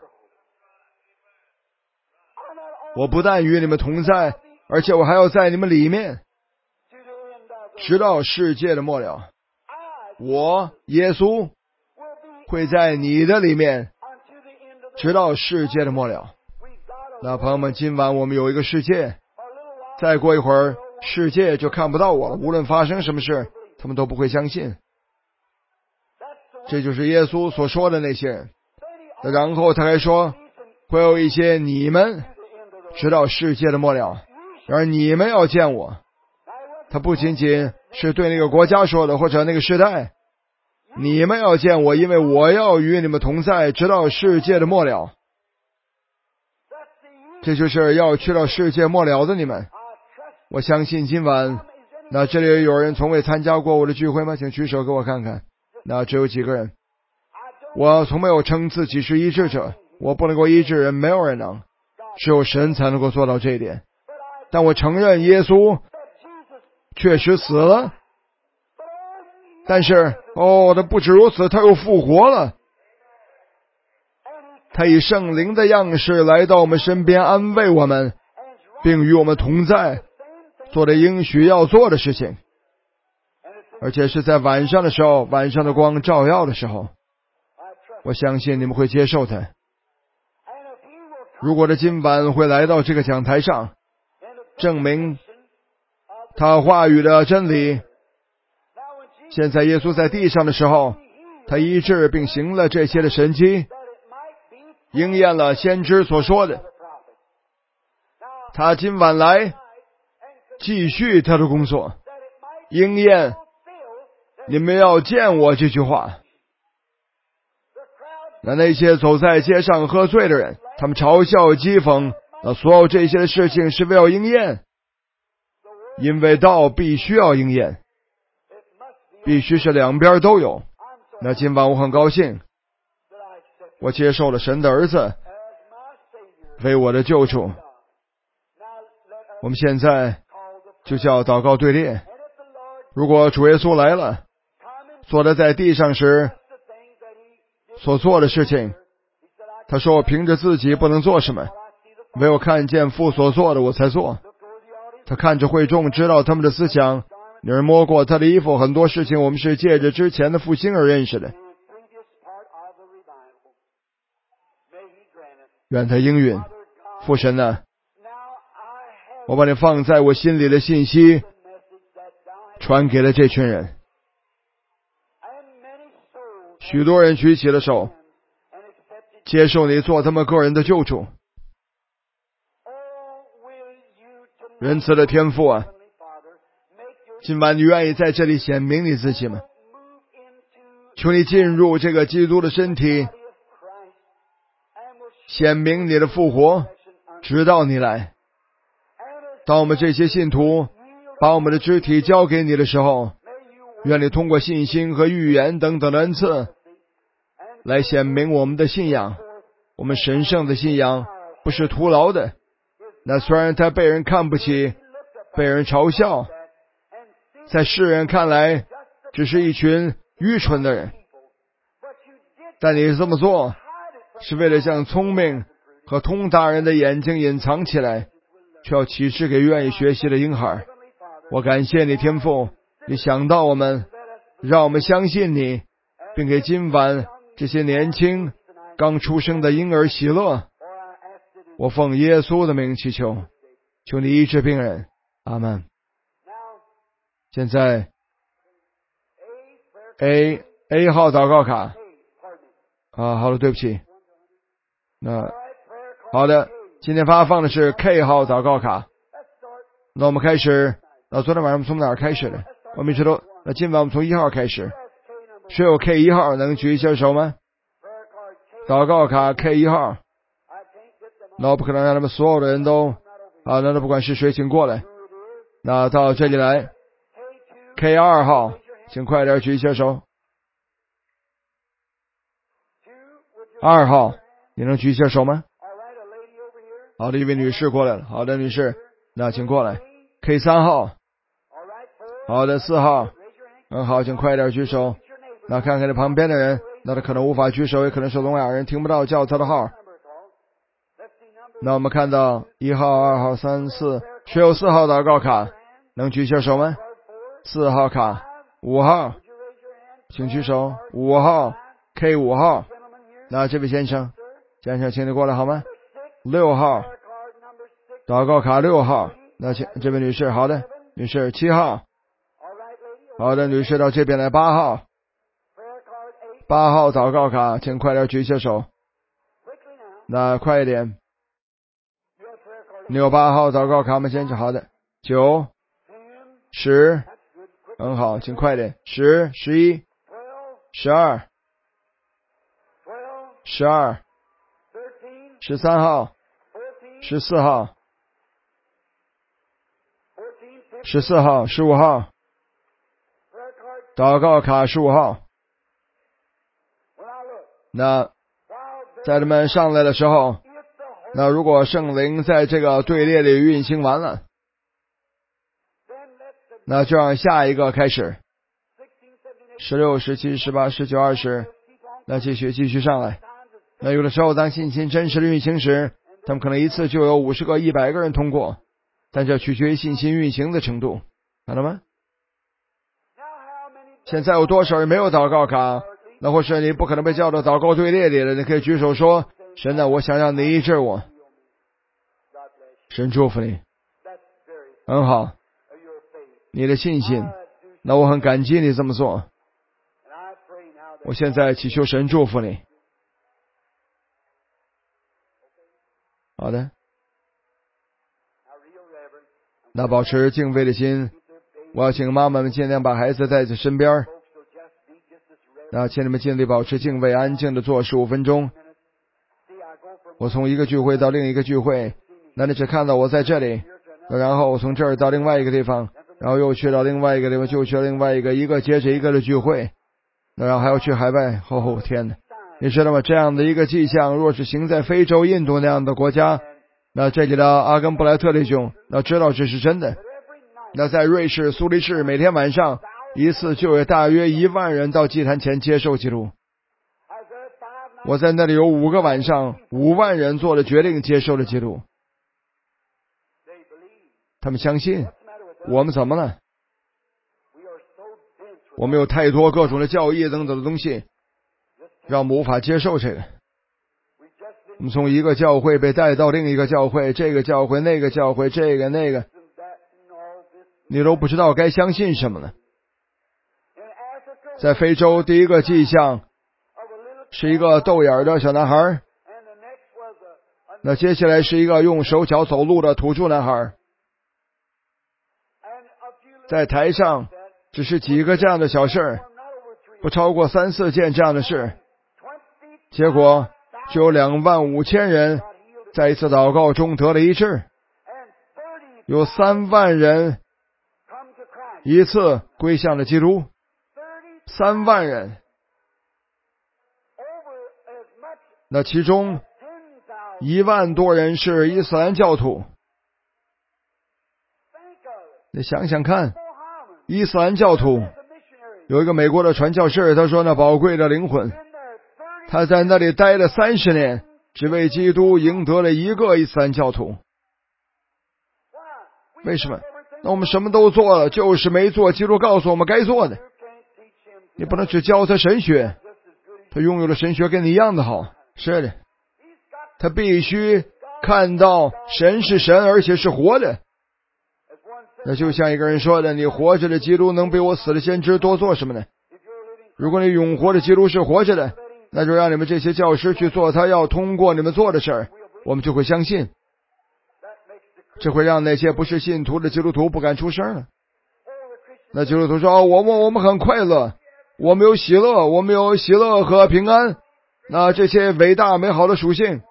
我不但与你们同在，而且我还要在你们里面，直到世界的末了。我耶稣会在你的里面，直到世界的末了。那朋友们，今晚我们有一个世界，再过一会儿世界就看不到我了，无论发生什么事，他们都不会相信。这就是耶稣所说的那些人。然后他还说，会有一些你们直到世界的末了，然而你们要见我。他不仅仅是对那个国家说的，或者那个时代，你们要见我，因为我要与你们同在，直到世界的末了。这就是要去到世界末了的你们。我相信今晚，那这里有人从未参加过我的聚会吗？请举手给我看看。那只有几个人。我从没有称自己是医治者，我不能够医治人，没有人能，只有神才能够做到这一点。但我承认耶稣确实死了，但是他不止如此，他又复活了。他以圣灵的样式来到我们身边，安慰我们，并与我们同在，做了应许要做的事情，而且是在晚上的时候，晚上的光照耀的时候。我相信你们会接受他。如果他今晚会来到这个讲台上，证明他话语的真理。现在耶稣在地上的时候，他医治并行了这些的神迹，应验了先知所说的。他今晚来继续他的工作，应验你们要见我这句话。那些走在街上喝醉的人，他们嘲笑讥讽，所有这些的事情是为了应验，因为道必须要应验，必须是两边都有。那今晚我很高兴，我接受了神的儿子为我的救主。我们现在就叫祷告队列。如果主耶稣来了，坐他在地上时所做的事情，他说我凭着自己不能做什么，唯有看见父所做的我才做。 他看着会众，知道他们的思想。有人摸过他的衣服，很多事情我们是借着之前的复兴而认识的。愿他应允。父神呢，我把你放在我心里的信息传给了这群人。许多人举起了手，接受你做他们个人的救主。仁慈的天父啊，今晚你愿意在这里显明你自己吗？求你进入这个基督的身体，显明你的复活，直到你来。当我们这些信徒把我们的肢体交给你的时候，愿你通过信心和预言等等的恩赐来显明我们的信仰。我们神圣的信仰不是徒劳的。那虽然他被人看不起，被人嘲笑，在世人看来只是一群愚蠢的人，但你这么做是为了将聪明和通达人的眼睛隐藏起来，却要启示给愿意学习的婴孩。我感谢你天父，你想到我们，让我们相信你，并给今晚这些年轻刚出生的婴儿喜乐。我奉耶稣的名祈求，求你医治病人。阿门。现在 A 号祷告卡好了，对不起。那好的，今天发放的是 K 号祷告卡。那我们开始。昨天晚上我们从哪儿开始的？我们知道。那今晚我们从1号开始。谁有 K1 号能举一下手吗？祷告卡 K1 号。那我不可能让他们所有的人都那不管是谁请过来。那到这里来 K2 号，请快点举一下手。2号，你能举一下手吗？好的，一位女士过来了。好的，女士，那请过来。K3 号。好的，4号。很好，请快点举手。那看看你旁边的人，那他可能无法举手，也可能是聋哑人，听不到叫他的号。那我们看到1号、2号、3、4，谁有4号祷告卡？能举下手吗？4号卡。5号，请举手。5号 K5 号。那这位先生，请你过来好吗？6号祷告卡6号。那请这位女士，好的，女士7号。好的，女士到这边来。8号祷告卡，请快点举下手。那快一点。你有8号祷告卡吗？先生，好的。9、10，很好，请快点。10、11、12、13号、14号、14号、15号。祷告卡15号。那在他们上来的时候，那如果圣灵在这个队列里运行完了，那就让下一个开始。16、17、18、19、20，那继续上来。那有的时候当信心真实的运行时，他们可能一次就有50个、100个人通过，但这取决于信心运行的程度，看到吗？现在有多少人没有祷告卡？那或是你不可能被叫到祷告队列里了，你可以举手说，神啊，我想让你医治我。神祝福你。很好，你的信心，那我很感激你这么做。我现在祈求神祝福你。好的，那保持敬畏的心。我要请妈妈们尽量把孩子带在身边。那请你们尽力保持敬畏，安静的坐15分钟。我从一个聚会到另一个聚会，那你只看到我在这里，然后我从这儿到另外一个地方，然后又去到另外一个地方，就去了另外一个，一个接着一个的聚会，然后还要去海外。天哪，你知道吗？这样的一个迹象，若是行在非洲、印度那样的国家，那这里的阿根布莱特弟兄那知道这是真的。那在瑞士苏黎世，每天晚上一次就有大约1万人到祭坛前接受基督。我在那里有5个晚上，5万人做了决定接受了基督。 他们相信。我们怎么了？我们有太多各种的教义等等的东西，让我们无法接受这个。我们从一个教会被带到另一个教会，这个教会那个教会，这个那个，你都不知道该相信什么了。在非洲，第一个迹象是一个豆眼的小男孩，那接下来是一个用手脚走路的土著男孩。在台上只是几个这样的小事，不超过3、4件这样的事，结果就有25000人在一次祷告中得了医治，有3万人一次归向了基督，3万人。那其中1万多人是伊斯兰教徒。你想想看，伊斯兰教徒有一个美国的传教士，他说那宝贵的灵魂，他在那里待了30年，只为基督赢得了1个伊斯兰教徒。为什么？那我们什么都做了，就是没做基督告诉我们该做的。你不能只教他神学，他拥有了神学跟你一样的好。是的，他必须看到神是神，而且是活的。那就像一个人说的，你活着的基督能比我死的先知多做什么呢？如果你永活的基督是活着的，那就让你们这些教师去做他要通过你们做的事儿，我们就会相信。这会让那些不是信徒的基督徒不敢出声了。那基督徒说，我们很快乐，我们有喜乐，我们有喜乐和平安，那这些伟大美好的属性。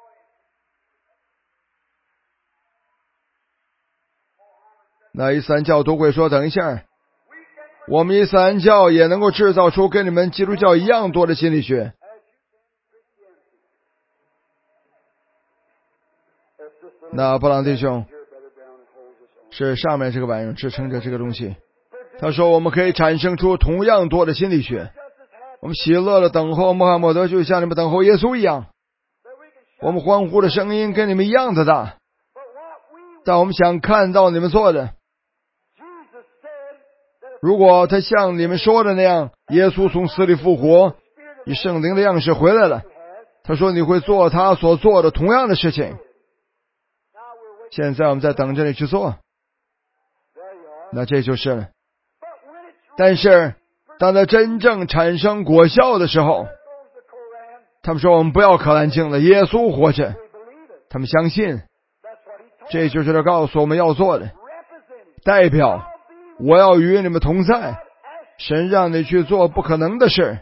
那伊斯兰教都会说，等一下，我们伊斯兰教也能够制造出跟你们基督教一样多的心理学。那布朗弟兄是上面这个玩意儿支撑着这个东西，他说我们可以产生出同样多的心理学，我们喜乐的等候穆罕默德，就像你们等候耶稣一样，我们欢呼的声音跟你们一样的大，但我们想看到你们做的。如果他像你们说的那样，耶稣从死里复活，以圣灵的样式回来了，他说你会做他所做的同样的事情。现在我们在等着你去做，那这就是了。但是当他真正产生果效的时候，他们说我们不要可兰经了，耶稣活着，他们相信。这就是他告诉我们要做的，代表我要与你们同在，神让你去做不可能的事。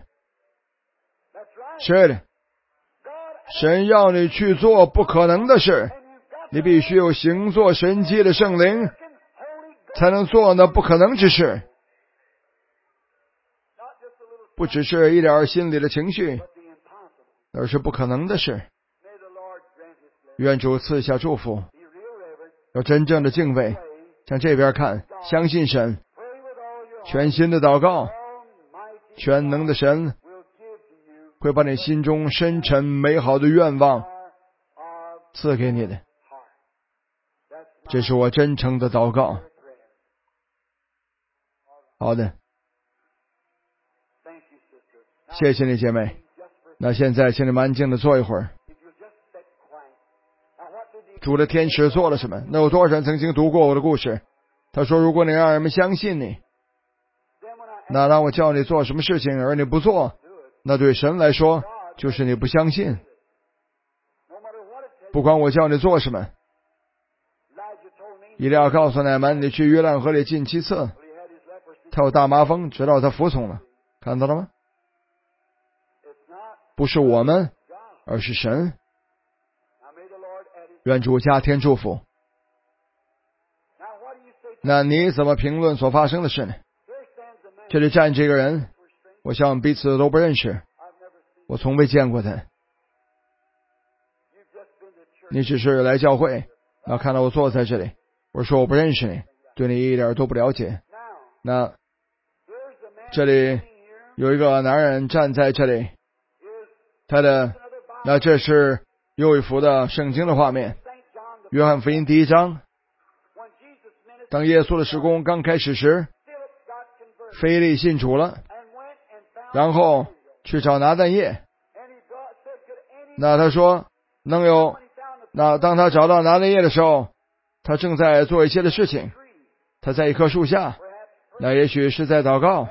是的，神让你去做不可能的事，你必须有行作神迹的圣灵，才能做那不可能之事。不只是一点心里的情绪，而是不可能的事。愿主赐下祝福，要真正的敬畏，向这边看，相信神，全心的祷告，全能的神会把你心中深沉美好的愿望赐给你的。这是我真诚的祷告。好的，谢谢你姐妹。那现在请你们安静的坐一会儿。主的天使做了什么？那有多少人曾经读过我的故事？他说，如果你让人们相信你，那当我叫你做什么事情而你不做，那对神来说就是你不相信。不管我叫你做什么，以利亚告诉乃縵，你去约旦河里浸7次，他有大麻风，直到他服从了。看到了吗？不是我们，而是神。愿主加添祝福。那你怎么评论所发生的事呢？这里站这个人，我想彼此都不认识，我从未见过他。你只是来教会，那看到我坐在这里，我说我不认识你，对你一点都不了解。那这里有一个男人站在这里，那这是又一幅的圣经的画面，约翰福音第1章。 当耶稣的事工刚开始时，腓力信主了，然后去找拿但业。那他说那当他找到拿但业的时候，他正在做一些的事情，他在一棵树下，那也许是在祷告。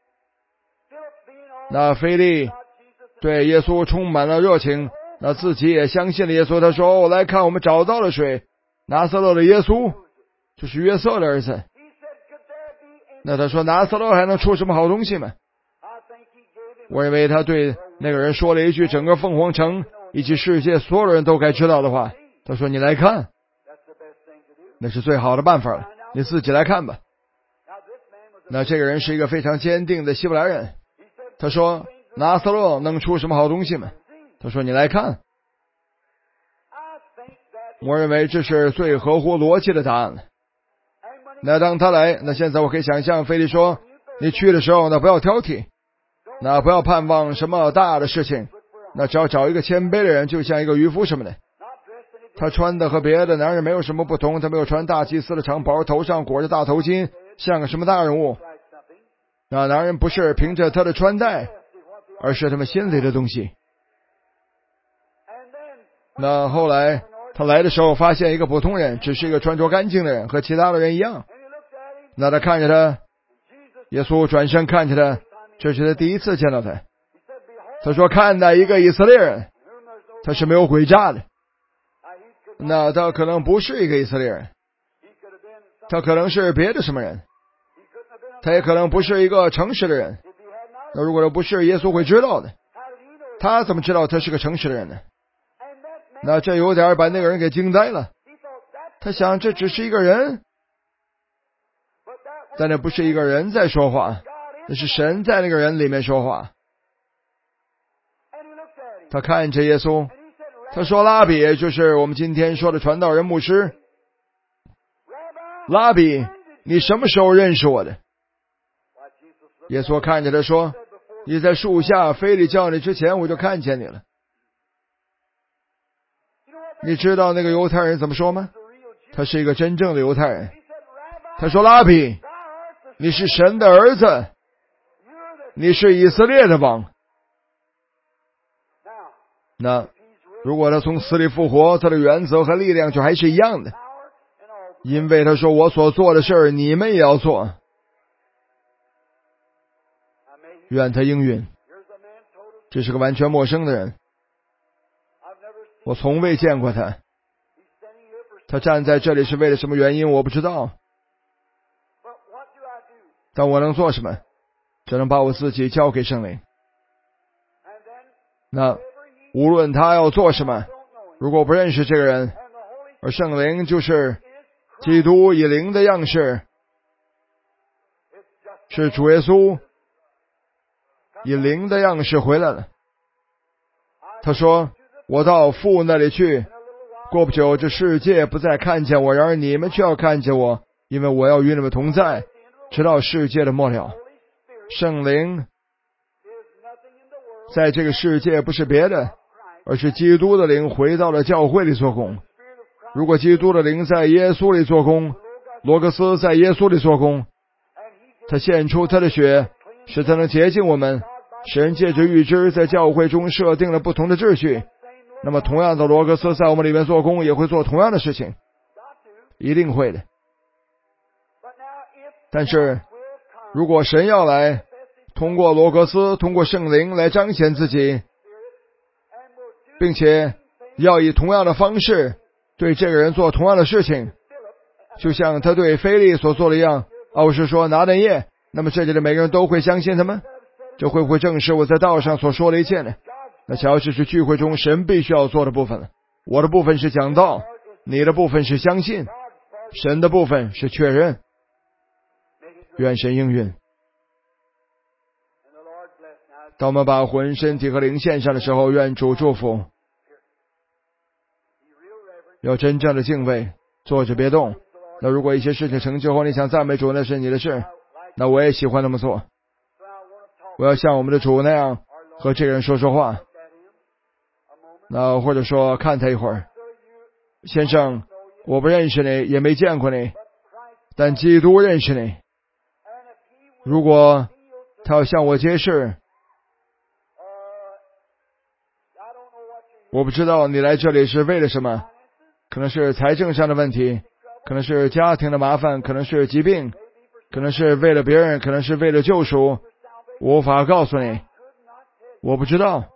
那腓力对耶稣充满了热情，那自己也相信了耶稣。他说，来看，我们找到了谁？拿撒勒的耶稣，就是约瑟的儿子。那他说，拿撒勒还能出什么好东西吗？我认为他对那个人说了一句整个凤凰城以及世界所有人都该知道的话。他说，你来看，那是最好的办法了，你自己来看吧。那这个人是一个非常坚定的希伯来人。他说，拿撒勒能出什么好东西吗？他说，你来看。我认为这是最合乎逻辑的答案了。那当他来，那现在我可以想象腓力说，你去的时候呢，不要挑剔，那不要盼望什么大的事情，那只要找一个谦卑的人，就像一个渔夫什么的。他穿的和别的男人没有什么不同，他没有穿大祭司的长袍，头上裹着大头巾，像个什么大人物。那男人不是凭着他的穿戴，而是他们心里的东西。那后来他来的时候，发现一个普通人，只是一个穿着干净的人，和其他的人一样。那他看着他，耶稣转身看着他，这是他第一次见到他。他说，看到一个以色列人，他是没有诡诈的。那他可能不是一个以色列人，他可能是别的什么人，他也可能不是一个诚实的人。那如果不是，耶稣会知道的。他怎么知道他是个诚实的人呢？那这有点把那个人给惊呆了。他想，这只是一个人，但那不是一个人在说话，那是神在那个人里面说话。他看着耶稣，他说，拉比，就是我们今天说的传道人牧师。拉比，你什么时候认识我的？耶稣看着他说，你在树下，腓力叫你之前，我就看见你了。你知道那个犹太人怎么说吗？他是一个真正的犹太人。他说，拉比，你是神的儿子，你是以色列的王。那如果他从死里复活，他的原则和力量就还是一样的，因为他说，我所做的事儿你们也要做。愿他应允。这是个完全陌生的人，我从未见过他。他站在这里是为了什么原因我不知道，但我能做什么？只能把我自己交给圣灵。那无论他要做什么，如果不认识这个人，而圣灵就是基督以灵的样式，是主耶稣以灵的样式回来了。他说，我到父那里去，过不久这世界不再看见我，然而你们却要看见我，因为我要与你们同在，直到世界的末了。圣灵在这个世界不是别的，而是基督的灵回到了教会里做工。如果基督的灵在耶稣里做工，罗格斯在耶稣里做工，他献出他的血，使他能洁净我们。神借着预知在教会中设定了不同的秩序，那么同样的罗格斯在我们里面做工，也会做同样的事情，一定会的。但是如果神要来，通过罗格斯，通过圣灵来彰显自己，并且要以同样的方式对这个人做同样的事情，就像他对腓力所做的一样。我是说拿但业，那么这里的每个人都会相信他们，这会不会证实我在道上所说的一切呢？那瞧，这是聚会中神必须要做的部分了。我的部分是讲道，你的部分是相信，神的部分是确认。愿神应允。当我们把魂、身体和灵献上的时候，愿主祝福。要真正的敬畏，坐着别动。那如果一些事情成就后，你想赞美主，那是你的事，那我也喜欢那么做。我要像我们的主那样和这个人说说话，那或者说看他一会儿。先生，我不认识你，也没见过你， 但基督认识你。如果他要向我揭示，我不知道你来这里是为了什么，可能是财政上的问题，可能是家庭的麻烦，可能是疾病，可能是为了别人，可能是为了救赎，我无法告诉你，我不知道。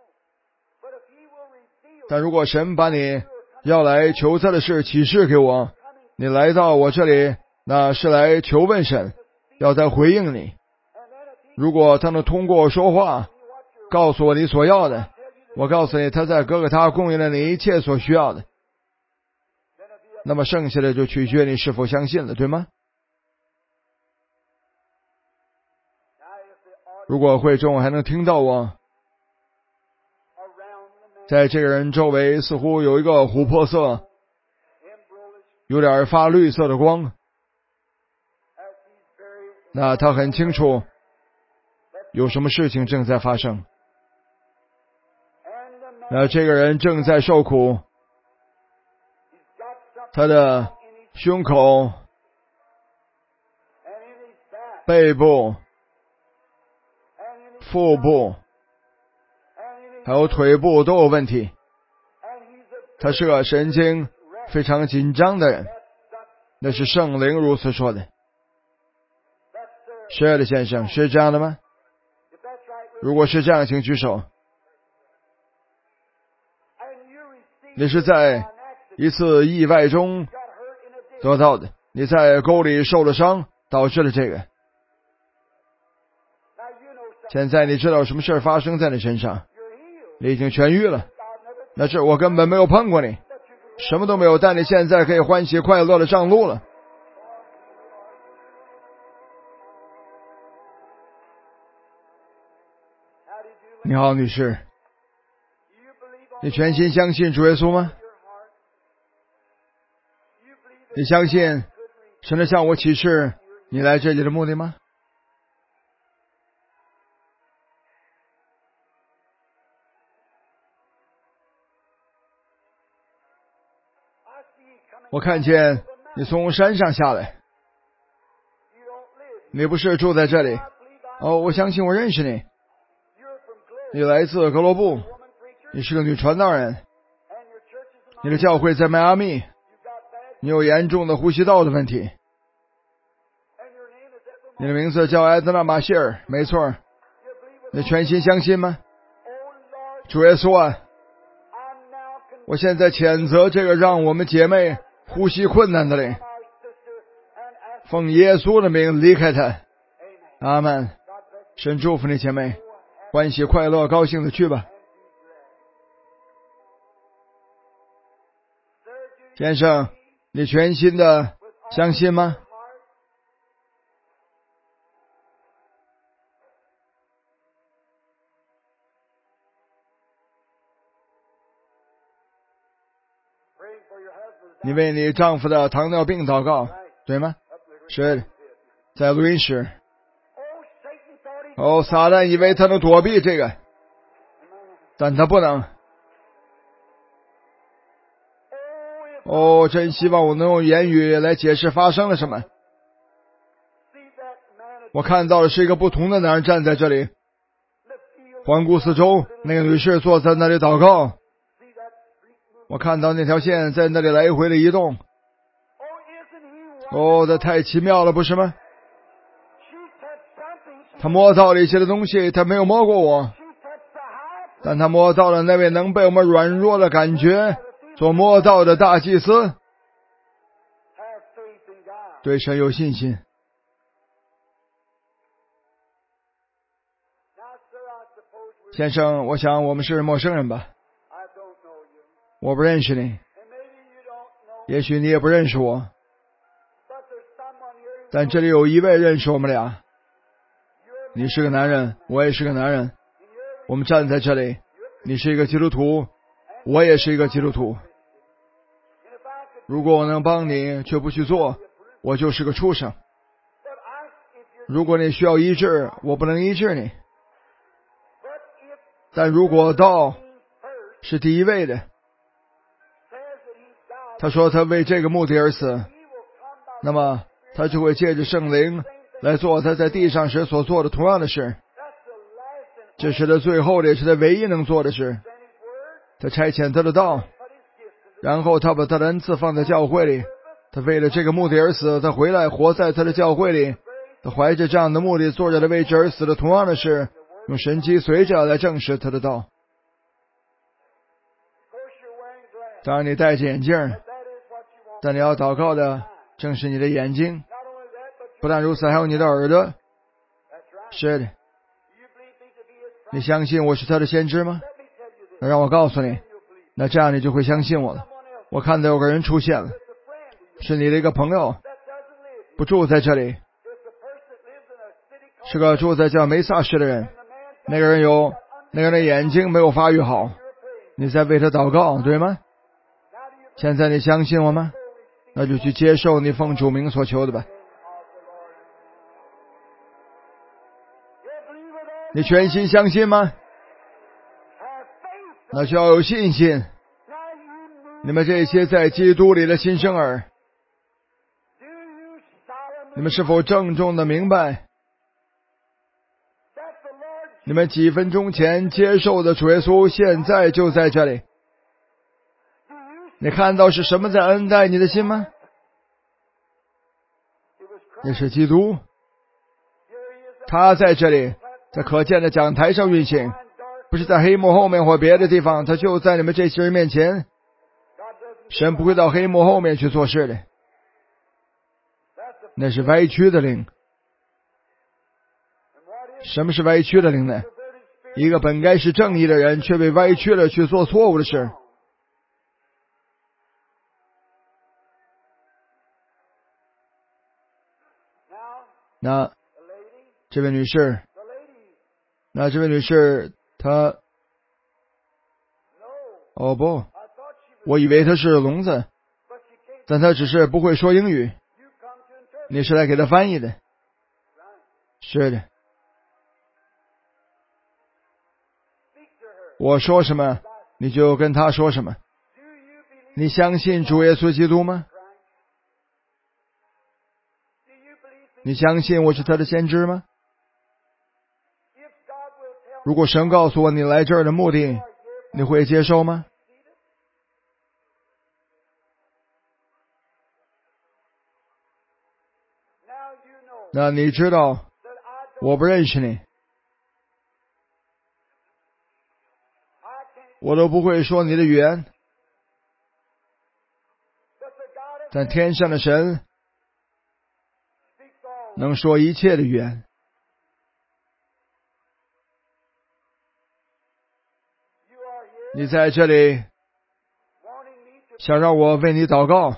但如果神把你要来求他的事启示给我，你来到我这里，那是来求问神，要再回应你。如果他能通过我说话告诉我你所要的，我告诉你他在哥哥他供应了你一切所需要的，那么剩下的就取决你是否相信了，对吗？如果会众还能听到我，在这个人周围似乎有一个琥珀色，有点发绿色的光，那他很清楚有什么事情正在发生。那这个人正在受苦，他的胸口、背部、腹部还有腿部都有问题。他是个神经非常紧张的人，那是圣灵如此说的。是的，先生，是这样的吗？如果是这样，请举手。你是在一次意外中得到的，你在沟里受了伤，导致了这个。现在你知道什么事发生在你身上，你已经痊愈了。那是我根本没有碰过你，什么都没有，但你现在可以欢喜快乐的上路了。你好，女士，你全心相信主耶稣吗？你相信神的向我启示你来这里的目的吗？我看见你从山上下来，你不是住在这里。我相信我认识你，你来自格罗布，你是个女传道人，你的教会在迈阿密，你有严重的呼吸道的问题。你的名字叫埃德纳马歇尔，没错。你全心相信吗？主耶稣啊，我现在谴责这个让我们姐妹呼吸困难的灵，奉耶稣的名离开他。阿们。神祝福你姐妹，欢喜快乐高兴的去吧。先生，你全心的相信吗？你为你丈夫的糖尿病祷告，对吗？是的，在录音室。撒旦以为他能躲避这个，但他不能。真希望我能用言语来解释发生了什么。我看到的是一个不同的男人站在这里，环顾四周，那个女士坐在那里祷告。我看到那条线在那里来回的移动。这太奇妙了，不是吗？他摸到了一些的东西，他没有摸过我，但他摸到了那位能被我们软弱的感觉所摸到的大祭司。对神有信心。先生，我想我们是陌生人吧？我不认识你，也许你也不认识我，但这里有一位认识我们俩。你是个男人，我也是个男人，我们站在这里，你是一个基督徒，我也是一个基督徒。如果我能帮你却不去做，我就是个畜生。如果你需要医治，我不能医治你，但如果道是第一位的，他说他为这个目的而死，那么他就会借着圣灵来做他在地上时所做的同样的事。这是他最后的，也是他唯一能做的事。他差遣他的道，然后他把他的恩赐放在教会里，他为了这个目的而死，他回来活在他的教会里，他怀着这样的目的做着他为之而死的同样的事，用神迹随着来证实他的道。当然你戴着眼镜，但你要祷告的正是你的眼睛，不但如此，还有你的耳朵。是的，你相信我是他的先知吗？那让我告诉你，那这样你就会相信我了。我看到有个人出现了，是你的一个朋友，不住在这里，是个住在叫梅萨市的人。那个人的眼睛没有发育好，你在为他祷告，对吗？现在你相信我吗？那就去接受你奉主名所求的吧。你全心相信吗？那就要有信心。你们这些在基督里的新生儿，你们是否郑重的明白，你们几分钟前接受的主耶稣现在就在这里？你看到是什么在恩待你的心吗？那是基督，他在这里，在可见的讲台上运行，不是在黑幕后面或别的地方，他就在你们这些人面前。神不会到黑幕后面去做事的，那是歪曲的灵。什么是歪曲的灵呢？一个本该是正义的人，却被歪曲了去做错误的事。那这位女士，她，哦不，我以为她是聋子，但她只是不会说英语。你是来给她翻译的？是的。我说什么，你就跟她说什么。你相信主耶稣基督吗？你相信我是他的先知吗？如果神告诉我你来这儿的目的，你会接受吗？那你知道我不认识你，我都不会说你的语言，但天上的神能说一切的语言。你在这里想让我为你祷告，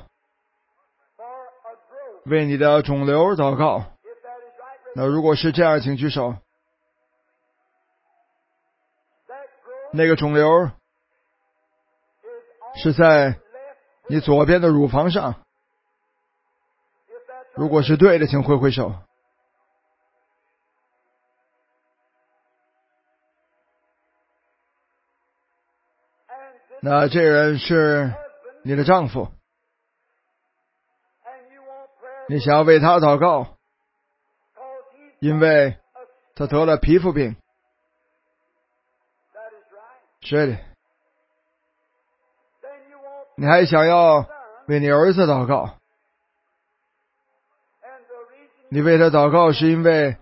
为你的肿瘤祷告。那如果是这样，请举手。那个肿瘤是在你左边的乳房上。如果是对的，请挥挥手。那这人是你的丈夫，你想要为他祷告，因为他得了皮肤病。是的。你还想要为你儿子祷告，你为他祷告是因为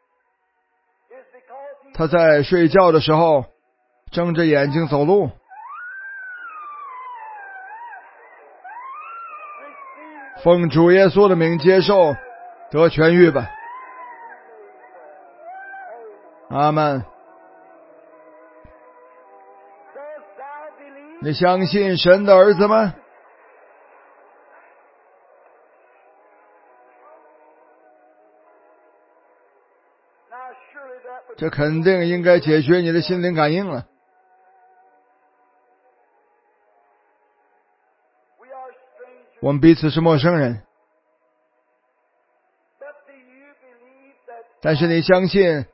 他在睡觉的时候睁着眼睛走路。奉主耶稣的名接受，得痊愈吧。阿们。你相信神的儿子吗？这肯定应该解决你的心灵感应了。我们彼此是陌生人，但是你相信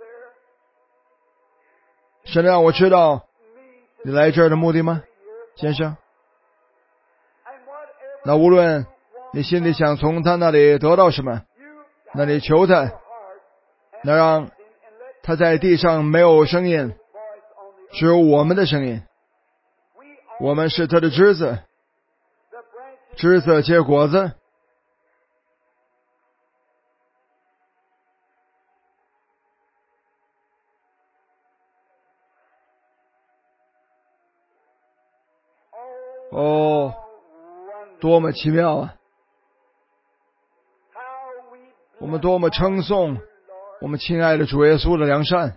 神让我知道你来这儿的目的吗，先生？那无论你心里想从他那里得到什么，那你求他，那让他在地上没有声音，只有我们的声音。我们是他的枝子，枝子结果子。哦，多么奇妙啊！我们多么称颂我们亲爱的主耶稣的良善。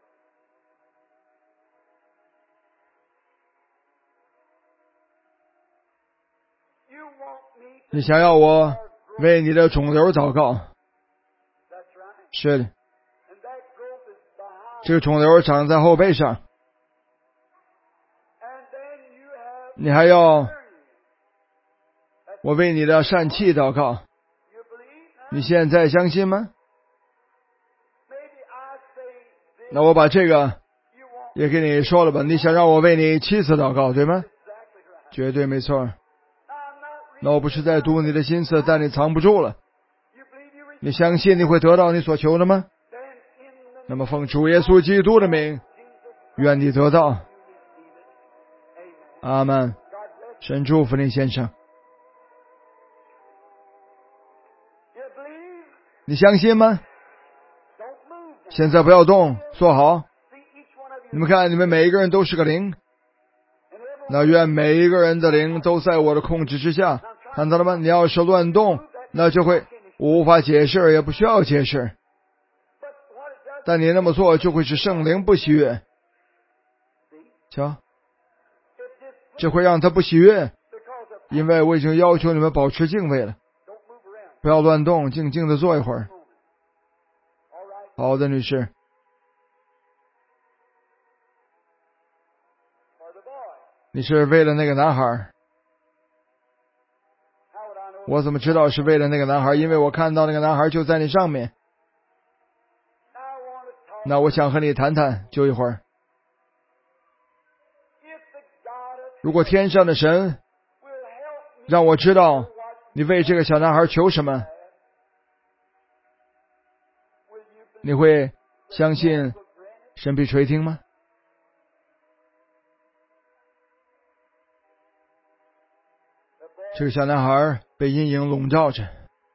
你想要我为你的肿瘤祷告？是的，这个肿瘤长在后背上。你还要我为你的疝气祷告？你现在相信吗？那我把这个也给你说了吧。你想让我为你妻子祷告，对吗？绝对没错。那我不是在读你的心思，但你藏不住了。你相信你会得到你所求的吗？那么奉主耶稣基督的名，愿你得到。阿们。神祝福你，先生。你相信吗？现在不要动，坐好。你们看，你们每一个人都是个灵。那愿每一个人的灵都在我的控制之下。看到了吗？你要是乱动，那就会无法解释，也不需要解释。但你那么做就会使圣灵不喜悦。瞧，这会让他不喜悦，因为我已经要求你们保持敬畏了，不要乱动，静静的坐一会儿。好的，女士。你是为了那个男孩？我怎么知道是为了那个男孩？因为我看到那个男孩就在你上面。那我想和你谈谈，就一会儿。如果天上的神让我知道你为这个小男孩求什么，你会相信神必垂听吗？这个小男孩被阴影笼罩着。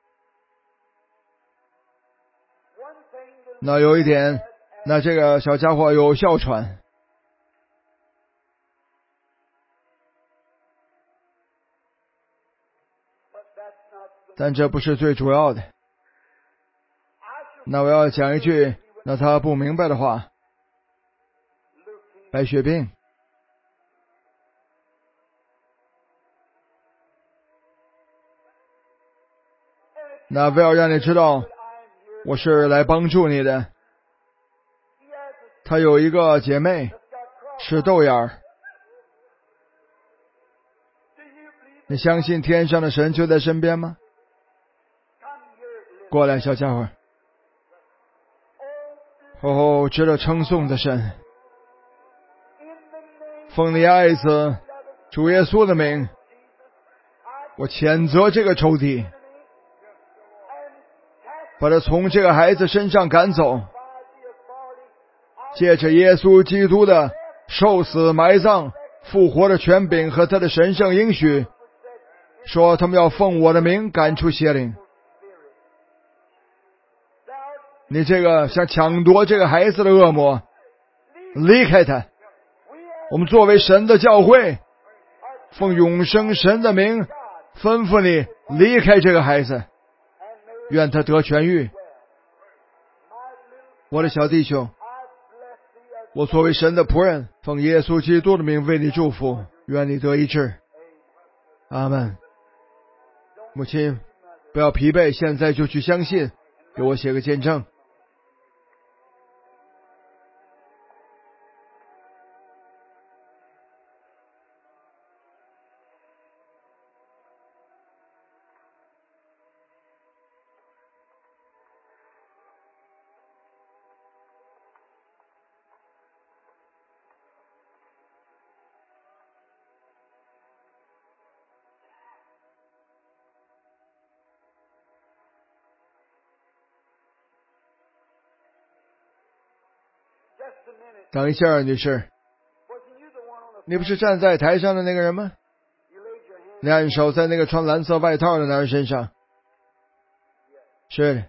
那有一点，那这个小家伙有哮喘。但这不是最主要的。那我要讲一句那他不明白的话。白血病。那为了让你知道我是来帮助你的。他有一个姐妹是豆眼儿。你相信天上的神就在身边吗？过来，小家伙。哦，值得称颂的神，奉你爱子主耶稣的名，我谴责这个仇敌，把他从这个孩子身上赶走。借着耶稣基督的受死埋葬复活的权柄和他的神圣应许，说他们要奉我的名赶出邪灵。你这个想抢夺这个孩子的恶魔，离开他。我们作为神的教会，奉永生神的名吩咐你离开这个孩子，愿他得痊愈。我的小弟兄，我作为神的仆人，奉耶稣基督的名为你祝福，愿你得医治。阿们。母亲，不要疲惫，现在就去相信，给我写个见证。 等一下，女士，你不是站在台上的那个人吗？你按手在那个穿蓝色外套的男人身上。是的。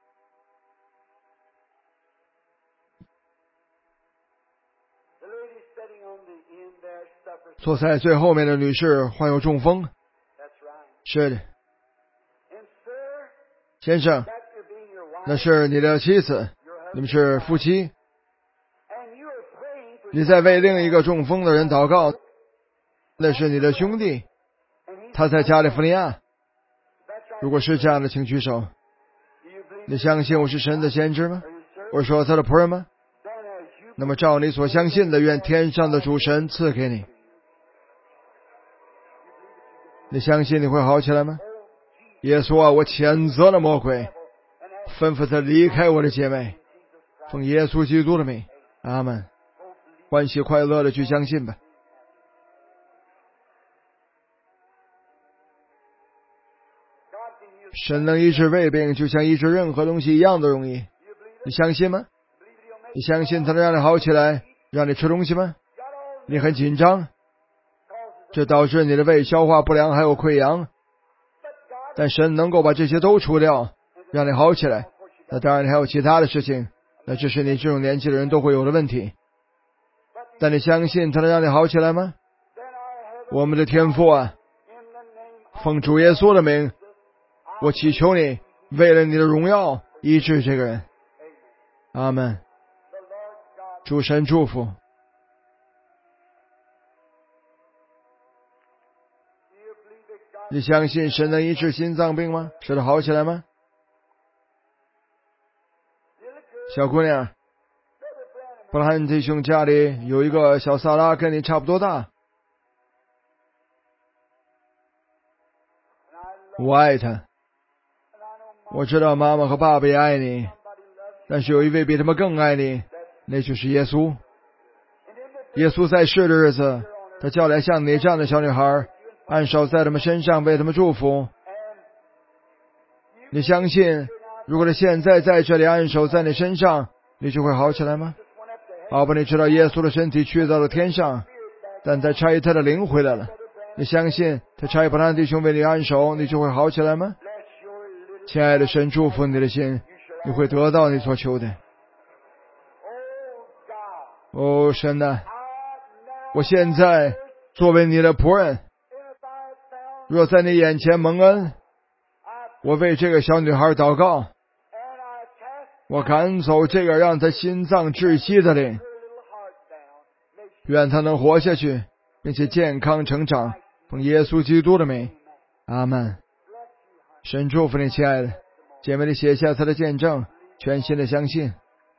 坐在最后面的女士患有中风。是的。先生，那是你的妻子，你们是夫妻。你在为另一个中风的人祷告，那是你的兄弟，他在加利福尼亚。如果是这样的，请举手。你相信我是神的先知吗？我说他的仆人吗？那么照你所相信的，愿天上的主神赐给你。你相信你会好起来吗？耶稣啊，我谴责了魔鬼，吩咐他离开我的姐妹，奉耶稣基督的名，阿们。欢喜快乐的去相信吧。神能医治胃病，就像医治任何东西一样的容易。你相信吗？你相信他能让你好起来，让你吃东西吗？你很紧张，这导致你的胃消化不良还有溃疡，但神能够把这些都除掉，让你好起来。那当然还有其他的事情，那这是你这种年纪的人都会有的问题。但你相信他能让你好起来吗？我们的天父啊，奉主耶稣的名，我祈求你为了你的荣耀医治这个人。阿们。主神祝福。你相信神能医治心脏病吗？使他好起来吗？小姑娘，布兰弟兄家里有一个小萨拉，跟你差不多大。我爱他，我知道妈妈和爸爸也爱你，但是有一位比他们更爱你，那就是耶稣。耶稣在世的日子，他叫来像你这样的小女孩，按手在他们身上，为他们祝福。你相信如果他现在在这里按手在你身上，你就会好起来吗？好吧，你知道耶稣的身体去到了天上，但在差他的灵回来了。你相信他差布兰弟兄为你按手，你就会好起来吗？亲爱的神，祝福你的心，你会得到你所求的。哦，神啊，我现在作为你的仆人，若在你眼前蒙恩，我为这个小女孩祷告，我赶走这个让她心脏窒息的灵，愿她能活下去，并且健康成长，奉耶稣基督的名，阿们。神祝福你，亲爱的姐妹，你写下她的见证，全心的相信。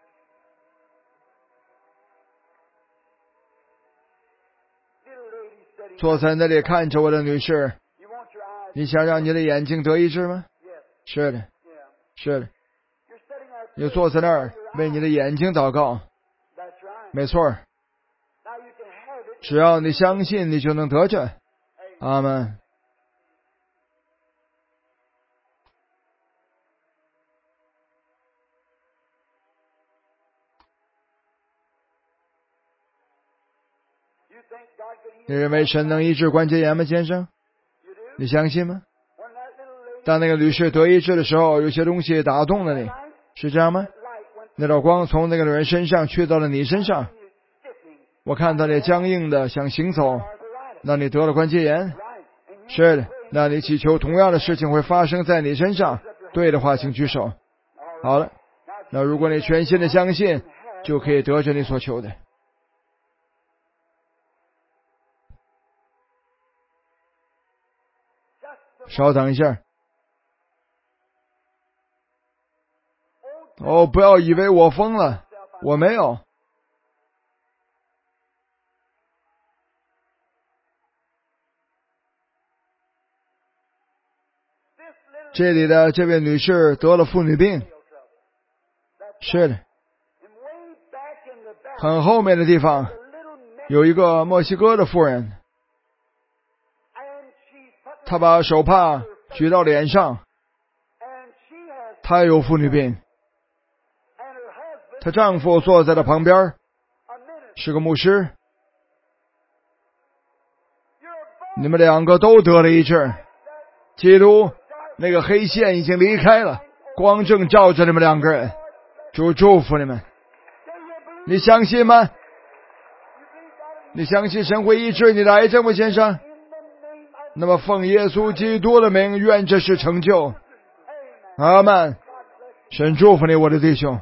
坐在那里看着我的女士，你想让你的眼睛得医治吗？是的，是的。你坐在那儿为你的眼睛祷告，没错，只要你相信，你就能得着。阿们。你认为神能医治关节炎吗，先生？你相信吗？当那个女士得医治的时候，有些东西打动了你，是这样吗？那道光从那个女人身上去到了你身上，我看到你僵硬的想行走，那你得了关节炎。是的，那你祈求同样的事情会发生在你身上。对的话请举手。好了，那如果你全心的相信，就可以得着你所求的。稍等一下。哦，不要以为我疯了，我没有。这里的这位女士得了妇女病。是的。很后面的地方有一个墨西哥的妇人，她把手帕举到脸上，她有妇女病。她丈夫坐在了旁边， 是个牧师，你们两个都得了医治。基督那个黑线已经离开了，光正照着你们两个人。主祝福你们。你相信吗？你相信神会医治你的癌症吗，先生？那么奉耶稣基督的名，愿这事成就。阿们。神祝福你，我的弟兄。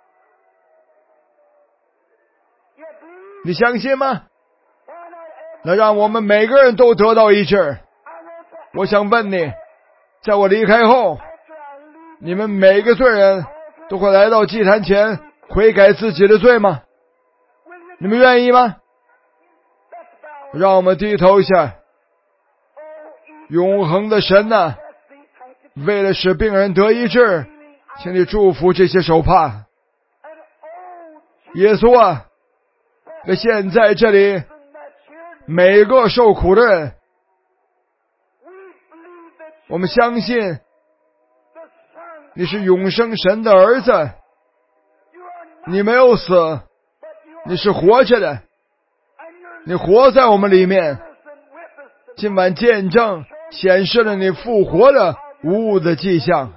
你相信吗？那让我们每个人都得到医治。我想问你，在我离开后，你们每个罪人都会来到祭坛前悔改自己的罪吗？你们愿意吗？让我们低头一下。永恒的神啊，为了使病人得医治，请你祝福这些手帕。耶稣啊，为现在这里每个受苦的人，我们相信你是永生神的儿子，你没有死，你是活着的，你活在我们里面。今晚见证显示了你复活的无误的迹象。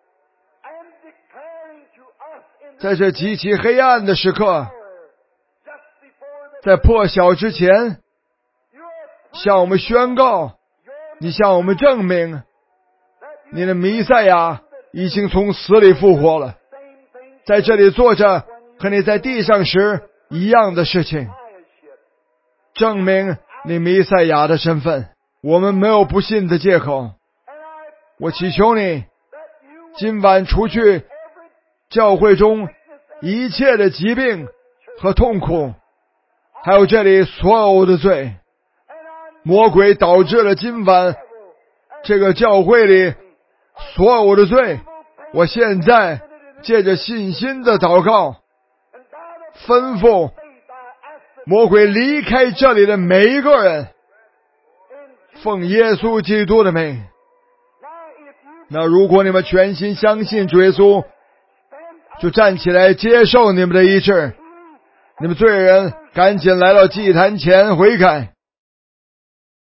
在这极其黑暗的时刻，在破晓之前，向我们宣告，你向我们证明，你的弥赛亚已经从死里复活了，在这里做着和你在地上时一样的事情，证明你弥赛亚的身份。我们没有不信的借口。我祈求你今晚除去教会中一切的疾病和痛苦，还有这里所有的罪。魔鬼导致了今晚这个教会里所有的罪。我现在借着信心的祷告，吩咐魔鬼离开这里的每一个人，奉耶稣基督的名。那如果你们全心相信主耶稣，就站起来接受你们的医治。你们罪人赶紧来到祭坛前悔改。